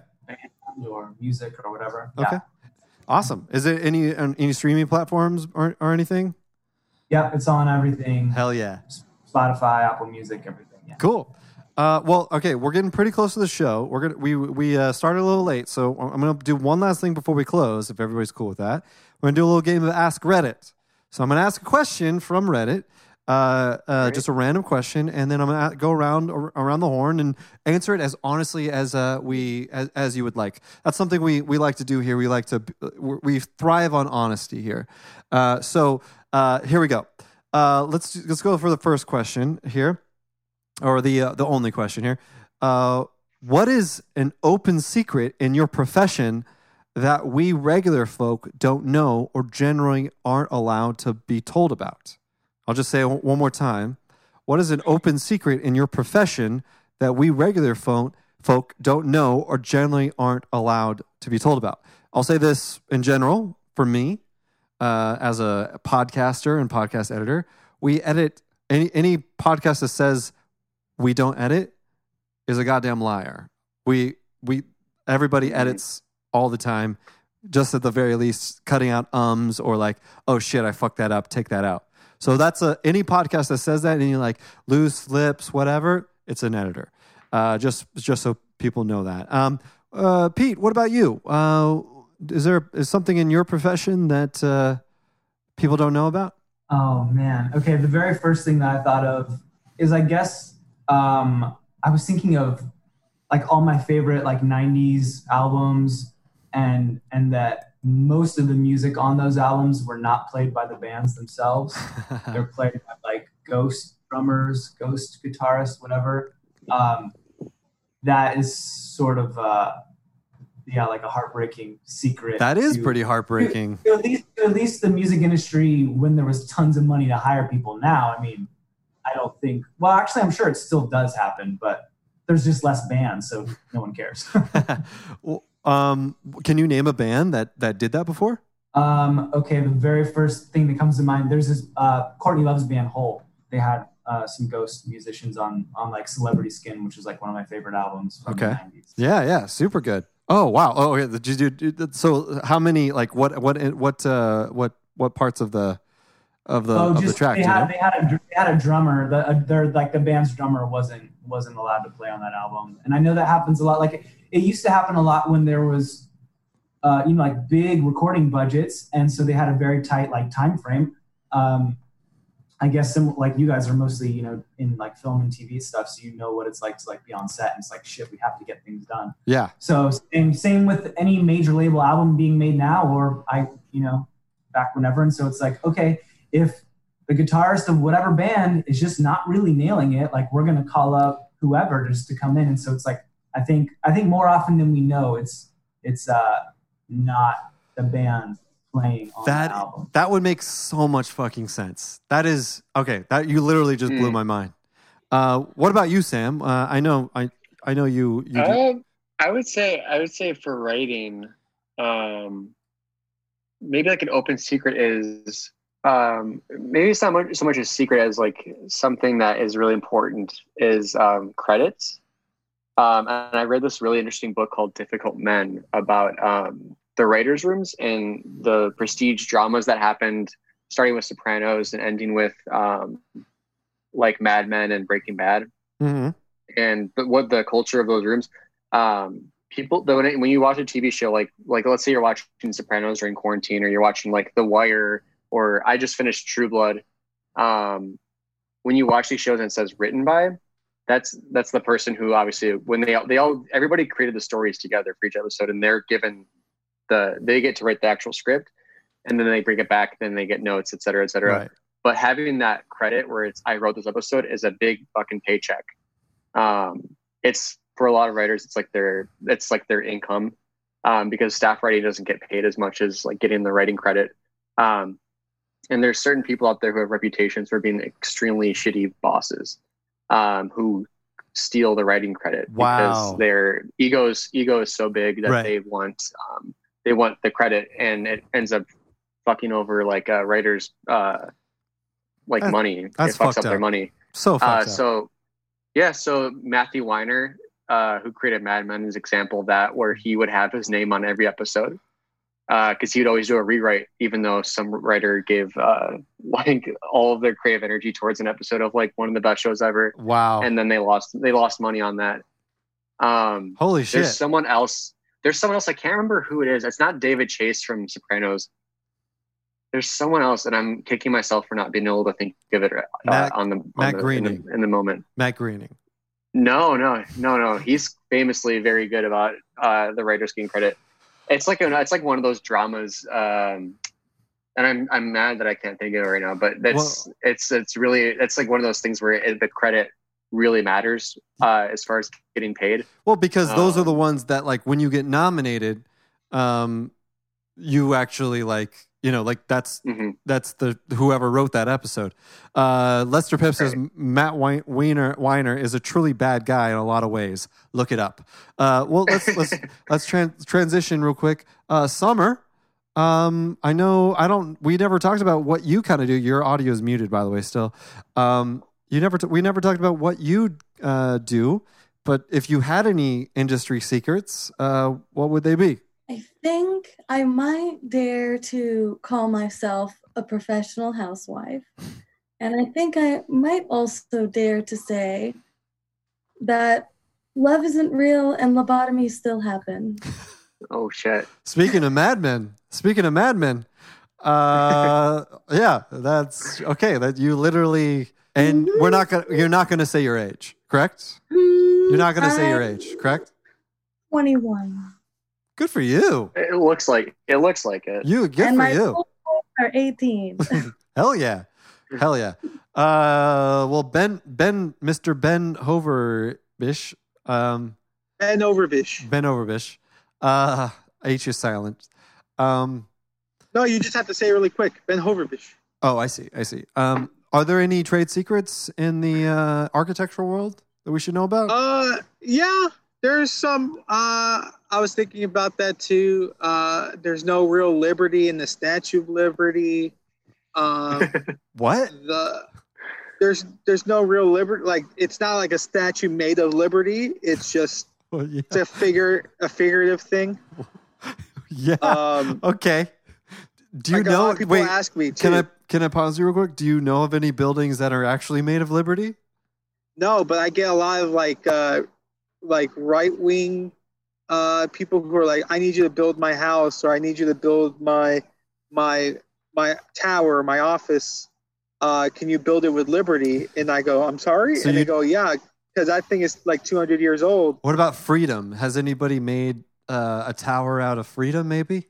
Or music or whatever. Okay. Yeah. Awesome. Is there any any streaming platforms or, or anything? Yeah, it's on everything. Hell yeah. Spotify, Apple Music, everything. Yeah. Cool. Uh, well, okay, we're getting pretty close to the show. We're gonna we we uh, started a little late, so I'm gonna do one last thing before we close. If everybody's cool with that, we're gonna do a little game of Ask Reddit. So I'm gonna ask a question from Reddit, uh, uh, just a random question, and then I'm gonna go around around the horn and answer it as honestly as uh, we as, as you would like. That's something we we like to do here. We like to we thrive on honesty here. Uh, so uh, here we go. Uh, let's let's go for the first question here. Or the uh, the only question here. Uh, what is an open secret in your profession that we regular folk don't know or generally aren't allowed to be told about? I'll just say it one more time. What is an open secret in your profession that we regular folk, folk don't know or generally aren't allowed to be told about? I'll say this in general for me uh, as a podcaster and podcast editor. We edit any any podcast that says we don't edit is a goddamn liar. We we everybody edits all the time, just at the very least cutting out ums or like, oh shit, I fucked that up, take that out. So that's a any podcast that says that and you like loose lips, whatever, it's an editor. Uh, just just so people know that. Um, uh, Pete, what about you? Uh, is there is something in your profession that uh, people don't know about? Oh man. Okay, the very first thing that I thought of is I guess Um, I was thinking of like all my favorite like nineties albums and and that most of the music on those albums were not played by the bands themselves. They're played by like ghost drummers, ghost guitarists, whatever. Um, that is sort of uh, yeah, like a heartbreaking secret. That is to, pretty heartbreaking. To, to at least to at least the music industry when there was tons of money to hire people. Now, I mean, I don't think, well, actually, I'm sure it still does happen, but there's just less bands, so no one cares. well, um, can you name a band that, that did that before? Um, okay, the very first thing that comes to mind, there's this uh, Courtney Love's band Hole. They had uh, some ghost musicians on, on like Celebrity Skin, which is like one of my favorite albums from okay. the nineties. Yeah, yeah, super good. Oh, wow. Oh, okay. Did you do, so how many, like what, what, what, uh, what, what parts of the, of the oh, of just, the track. They had, you know? they had a they had a drummer. The uh, they're like the band's drummer wasn't wasn't allowed to play on that album, and I know that happens a lot. Like it, it used to happen a lot when there was, uh, you know, like big recording budgets, and so they had a very tight like time frame. Um, I guess some, like you guys are mostly you know in like film and T V stuff, so you know what it's like to like be on set, and it's like shit, we have to get things done. Yeah. So same same with any major label album being made now, or I you know back whenever, and so it's like okay. If the guitarist of whatever band is just not really nailing it, like we're going to call up whoever just to come in. And so it's like, I think, I think more often than we know, it's, it's uh, not the band playing on that, the album. That would make so much fucking sense. That is, okay. That you literally just mm. blew my mind. Uh, what about you, Sam? Uh, I know, I, I know you, you um, I would say, I would say for writing, um, maybe like an open secret is, Um, maybe it's not much, so much a secret as like something that is really important is um, credits. Um, and I read this really interesting book called Difficult Men about um, the writers' rooms and the prestige dramas that happened, starting with Sopranos and ending with um, like Mad Men and Breaking Bad. Mm-hmm. and but what the culture of those rooms. Um, people, when it, when you watch a T V show, like like let's say you're watching Sopranos during quarantine, or you're watching like The Wire, or I just finished True Blood. Um, when you watch these shows and it says written by, that's that's the person who obviously when they they all everybody created the stories together for each episode, and they're given the they get to write the actual script, and then they bring it back, then they get notes, et cetera, et cetera. Right. But having that credit where it's I wrote this episode is a big fucking paycheck. Um, it's for a lot of writers, it's like their it's like their income, um, because staff writing doesn't get paid as much as like getting the writing credit. Um, and there's certain people out there who have reputations for being extremely shitty bosses, um, who steal the writing credit Wow. because their egos ego is so big that Right. they want um, they want the credit, and it ends up fucking over like a writer's uh, like That- money. It that's fucks fucked up their up. money. So Uh, fucked up. so yeah, so Matthew Weiner, uh, who created Mad Men, is an example of that, where he would have his name on every episode because he would always do a rewrite, even though some writer gave uh, like all of their creative energy towards an episode of like one of the best shows ever, Wow. and then they lost they lost money on that. Um, Holy shit. there's someone else. There's someone else. I can't remember who it is. It's not David Chase from Sopranos. There's someone else, and I'm kicking myself for not being able to think of it uh, Matt- on the on Matt the, in Groening. the in the moment. Matt Groening. No, no, no, no. He's famously very good about uh, the writers getting credit. It's like a, it's like one of those dramas, um, and I'm I'm mad that I can't think of it right now. But that's Well- it's it's really it's like one of those things where it, the credit really matters uh, as far as getting paid. Well, because those are the Um, ones that, like, when you get nominated, um, you actually like, you know, like that's Mm-hmm. that's the whoever wrote that episode. Uh, Lester Pip says Matt Wei- Weiner Weiner is a truly bad guy in a lot of ways. Look it up. Uh, well, let's let's let's tran- transition real quick. Uh, Summer, um, I know I don't. We never talked about what you kind of do. Your audio is muted, by the way. Still, um, you never. T- we never talked about what you uh, do. But if you had any industry secrets, uh, what would they be? I think I might dare to call myself a professional housewife. And I think I might also dare to say that love isn't real and lobotomies still happen. Oh shit! Speaking of Mad Men, speaking of Mad Men, uh, yeah, that's okay. That you literally, and we're not gonna. You're not gonna say your age, correct? You're not gonna say your I'm age, correct? twenty-one. Good for you. It looks like it looks like it. You good and for my you. boys are eighteen. Hell yeah, hell yeah. Uh, well, Ben, Ben, Mister Ben Hoverbish, um, Ben Overbish. Ben Overbish, uh, H is silent. Um, No, you just have to say it really quick. Ben Hoverbish. oh, I see, I see. Um, are there any trade secrets in the uh, architectural world that we should know about? Uh, yeah, there's some. Uh, I was thinking about that too. Uh, there's no real liberty in the Statue of Liberty. Um, what? The there's there's no real liberty. Like it's not like a statue made of liberty. It's just Well, yeah. it's a figure a figurative thing. Yeah. Um, okay. Do you like a know? lot of people wait, ask me can I too. can I pause you real quick? Do you know of any buildings that are actually made of liberty? No, but I get a lot of like uh, like right wing uh, people who are like, I need you to build my house, or I need you to build my my my tower, my office. Uh, can you build it with liberty? And I go, I'm sorry, So and you- they go, yeah, because that thing is like two hundred years old. What about freedom? Has anybody made uh, a tower out of freedom? Maybe.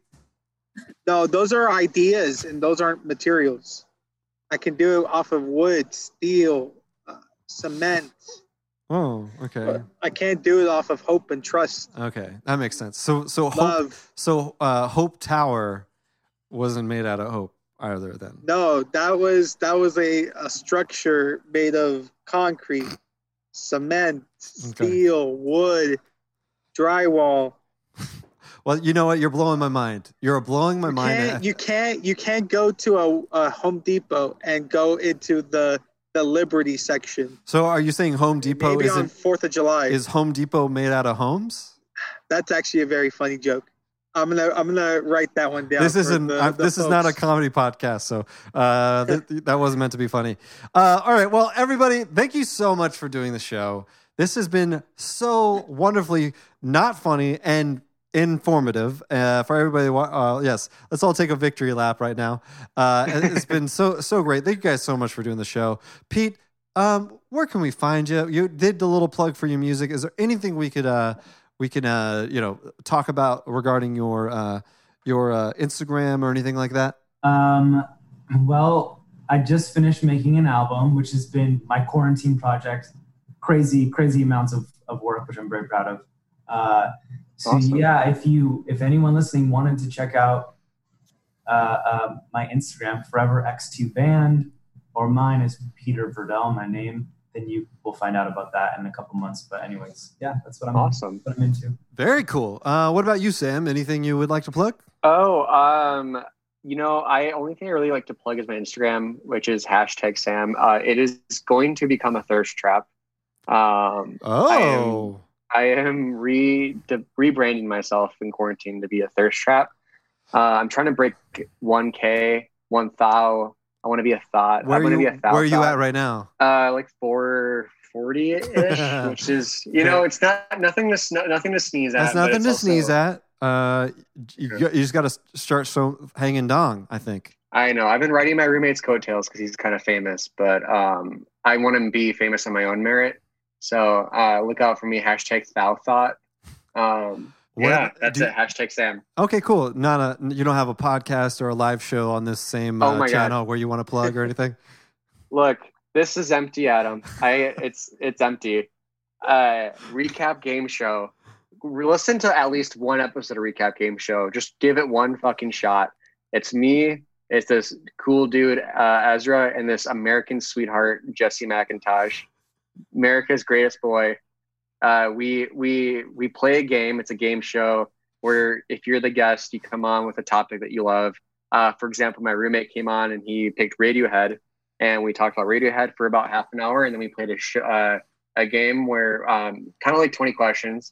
No, those are ideas, and those aren't materials. I can do it off of wood, steel, uh, cement. Oh, okay. But I can't do it off of hope and trust. Okay, that makes sense. So, so hope. Love. So, uh, Hope Tower wasn't made out of hope either. Then. No, that was that was a, a structure made of concrete, cement, steel, wood, drywall. Well, you know what? You're blowing my mind. You're blowing my mind. Can't, you can't you can't go to a, a Home Depot and go into the the Liberty section. So, are you saying Home Depot Maybe on isn't? Fourth of July. Is Home Depot made out of homes? That's actually a very funny joke. I'm gonna I'm gonna write that one down. This for isn't. the- uh, the this is not a folks. comedy podcast, so uh, th- that wasn't meant to be funny. Uh, all right. Well, everybody, thank you so much for doing the show. This has been so wonderfully not funny and informative uh, for everybody. Uh, yes, let's all take a victory lap right now. Uh, it's been so so great. Thank you guys so much for doing the show. Pete, um, where can we find you? You did the little plug for your music. Is there anything we could uh, we can uh, you know talk about regarding your uh, your uh, Instagram or anything like that? Um, well, I just finished making an album, which has been my quarantine project. Crazy, crazy amounts of, of work, which I'm very proud of. Uh, so awesome. yeah, if you, if anyone listening wanted to check out uh, uh, my Instagram, Forever X two Band, or mine is Peter Verdell, my name, then you will find out about that in a couple months. But anyways, yeah, that's what I'm awesome. What I'm into. Very cool. Uh, what about you, Sam? Anything you would like to plug? Oh, um, you know, I only thing I really like to plug is my Instagram, which is hashtag Sam. Uh, it is going to become a thirst trap. Um, oh, I am, I am re de- rebranding myself in quarantine to be a thirst trap. Uh, I'm trying to break one K, one thou. I want to be a thought. Where I want to be a thou. Where are you thought. at right now? Uh, like four forty ish, which is you know, it's not nothing to sn- nothing to sneeze at. That's nothing to also, sneeze at. Uh, you, you just got to start so hanging dong, I think. I know. I've been riding my roommate's coattails because he's kind of famous, but um, I want to be famous on my own merit. So uh, look out for me. Hashtag thou thought. Um, yeah, that's do, it. Hashtag Sam. Okay, cool. Not a. You don't have a podcast or a live show on this same uh, oh channel God. where you want to plug or anything. Look, this is empty, Adam. I it's it's empty. Uh, recap game show. Listen to at least one episode of recap game show. Just give it one fucking shot. It's me. It's this cool dude uh, Ezra and this American sweetheart Jesse McIntosh. America's greatest boy. Uh, we we we play a game. It's a game show where if you're the guest, you come on with a topic that you love. Uh, for example, my roommate came on and he picked Radiohead, and we talked about Radiohead for about half an hour, and then we played a sh- uh, a game where um, kind of like twenty questions.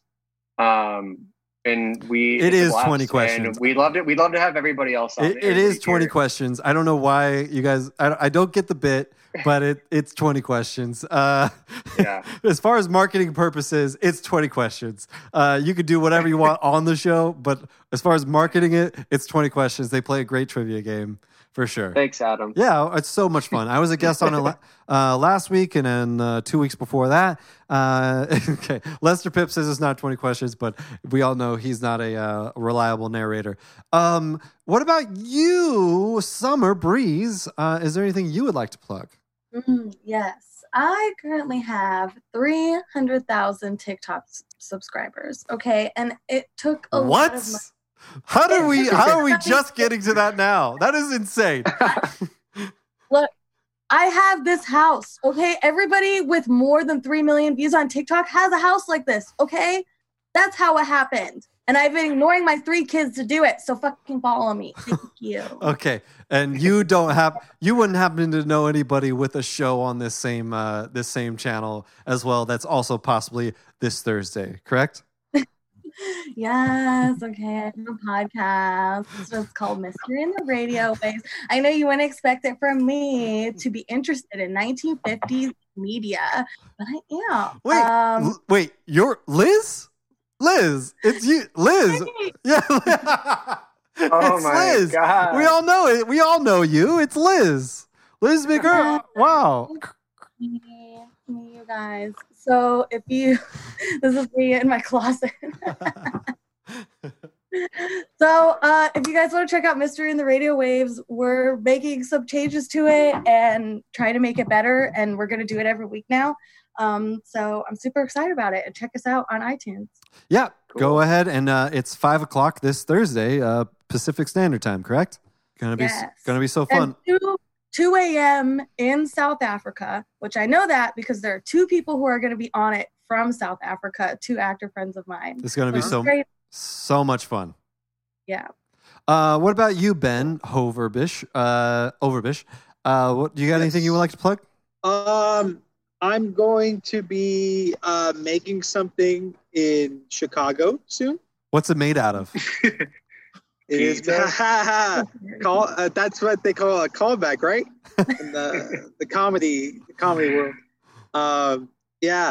Um, and we it is twenty questions. We loved it. We'd love to have everybody else on. It, it is twenty questions. I don't know why you guys. I, I don't get the bit. But it, it's twenty questions. Uh, yeah. As far as marketing purposes, it's twenty questions. Uh, you could do whatever you want on the show, but as far as marketing it, it's twenty questions. They play a great trivia game for sure. Thanks, Adam. Yeah, it's so much fun. I was a guest on it uh, last week and then uh, two weeks before that. Uh, okay, Lester Pipp says it's not twenty questions, but we all know he's not a uh, reliable narrator. Um, what about you, Summer Breeze? Uh, is there anything you would like to plug? Mm, yes, I currently have three hundred thousand TikTok s- subscribers. Okay, and it took a what? lot of my- How did we? How are we just getting to that now? That is insane. Look, I have this house. Okay, everybody with more than three million views on TikTok has a house like this. Okay, that's how it happened. And I've been ignoring my three kids to do it. So fucking follow me. Thank you. Okay. And you don't have, you wouldn't happen to know anybody with a show on this same, uh, this same channel as well. That's also possibly this Thursday, correct? Yes. Okay. I have a podcast. It's just called Mystery in the Radio Waves. I know you wouldn't expect it from me to be interested in nineteen fifties media, but I am. Wait, um, l- wait, you're Liz? Liz, it's you, Liz. Yeah. Oh it's my Liz. God. We all know it. We all know you. It's Liz. Liz McGurk. Wow. Me, me, you guys. So if you, this is me in my closet. So uh, if you guys want to check out Mystery in the Radio Waves, we're making some changes to it and trying to make it better. And we're going to do it every week now. Um, so I'm super excited about it. And check us out on iTunes. Yeah, cool. Go ahead. And uh, it's five o'clock this Thursday, uh, Pacific Standard Time, correct? Gonna be Yes. gonna be so fun. And two, two a.m. in South Africa, which I know that because there are two people who are going to be on it from South Africa, two actor friends of mine. It's gonna be So so great. so much fun. Yeah. Uh, what about you, Ben Overbish? Uh, Overbish. Uh, what do you got? Yes. Anything you would like to plug? Um, I'm going to be uh, making something in Chicago soon. What's it made out of? It is call. Uh, that's what they call a callback, right? In the the comedy the comedy world. Um, yeah,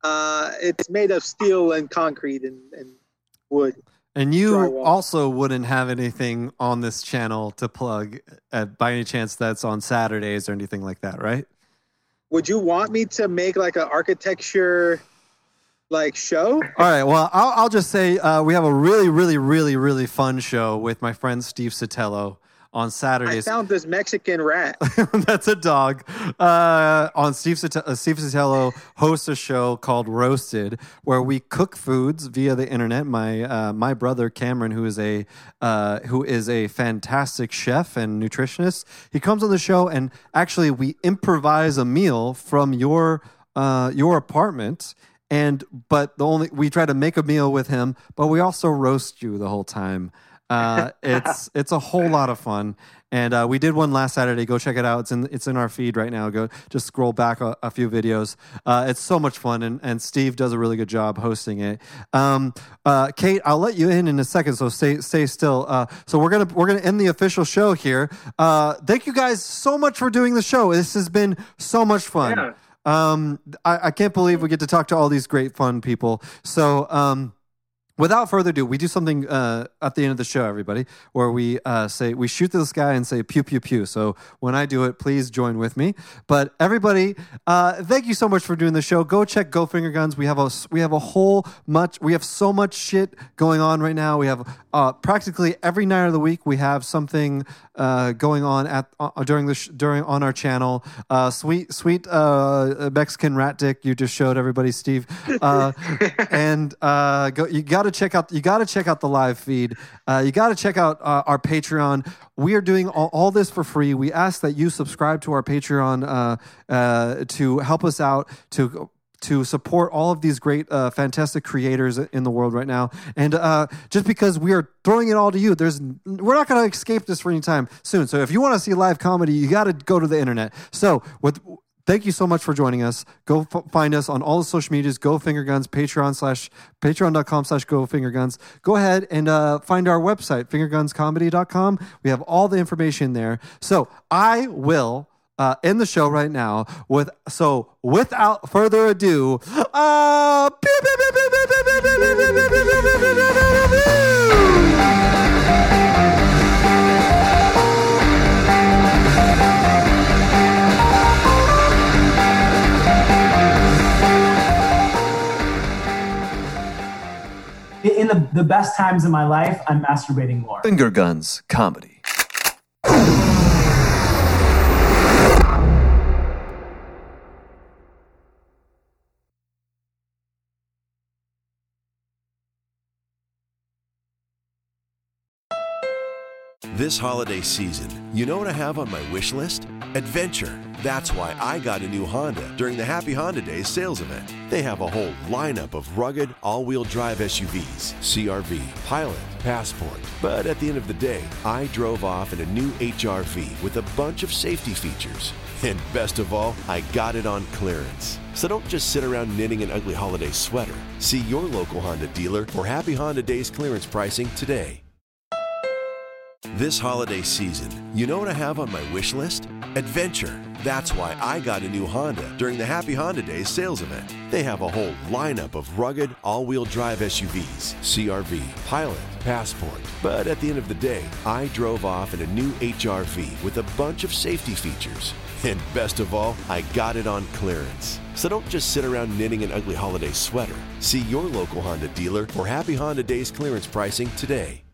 Uh, it's made of steel and concrete and, and wood. And you Drywall. also wouldn't have anything on this channel to plug uh, by any chance that's on Saturdays or anything like that, right? Would you want me to make like an architecture like show? All right. Well, I'll, I'll just say uh, we have a really, really, really, really fun show with my friend Steve Sotelo on Saturdays. I found this Mexican rat. That's a dog. Uh, on Steve Sotelo, uh, Steve Sotelo hosts a show called Roasted, where we cook foods via the internet. My uh, my brother Cameron, who is a uh, who is a fantastic chef and nutritionist, he comes on the show and actually we improvise a meal from your uh, your apartment. And but the only we try to make a meal with him, but we also roast you the whole time. Uh, it's it's a whole lot of fun, and uh, we did one last Saturday. Go check it out. It's in it's in our feed right now. Go just scroll back a, a few videos. Uh, it's so much fun, and, and Steve does a really good job hosting it. Um, uh, Kate, I'll let you in in a second, so stay stay still. Uh, so we're gonna we're gonna end the official show here. Uh, thank you guys so much for doing the show. This has been so much fun. Yeah. Um, I, I can't believe we get to talk to all these great fun people. So, um, without further ado, we do something uh, at the end of the show, everybody, where we uh, say we shoot this guy and say pew pew pew. So when I do it, please join with me. But everybody, uh, thank you so much for doing the show. Go check Go Finger Guns. We have a we have a whole much we have so much shit going on right now. We have uh, practically every night of the week we have something uh, going on at uh, during the sh- during on our channel. Uh, sweet sweet uh, Mexican rat dick you just showed everybody, Steve, uh, and uh, go you got to check out you got to check out the live feed. Uh, you got to check out uh, our Patreon. We are doing all, all this for free. We ask that you subscribe to our Patreon uh, uh, to help us out to. to support all of these great, uh, fantastic creators in the world right now. And uh, just because we are throwing it all to you, there's we're not going to escape this for any time soon. So if you want to see live comedy, you got to go to the internet. So with thank you so much for joining us. Go f- find us on all the social medias, Go Finger Guns, Patreon slash, patreon.com slash Go Finger Guns. Go ahead and uh, find our website, finger guns comedy dot com. We have all the information there. So I will... Uh, end the show right now with so without further ado, uh, In the, the best times of my life, I'm masturbating more. Finger Guns Comedy. This holiday season, you know what I have on my wish list? Adventure. That's why I got a new Honda during the Happy Honda Days sales event. They have a whole lineup of rugged, all-wheel drive S U Vs, C R V, Pilot, Passport. But at the end of the day, I drove off in a new H R V with a bunch of safety features. And best of all, I got it on clearance. So don't just sit around knitting an ugly holiday sweater. See your local Honda dealer for Happy Honda Days clearance pricing today. This holiday season, you know what I have on my wish list? Adventure. That's why I got a new Honda during the Happy Honda Days sales event. They have a whole lineup of rugged, all-wheel drive S U Vs, C R V, Pilot, Passport. But at the end of the day, I drove off in a new H R V with a bunch of safety features. And best of all, I got it on clearance. So don't just sit around knitting an ugly holiday sweater. See your local Honda dealer for Happy Honda Days clearance pricing today.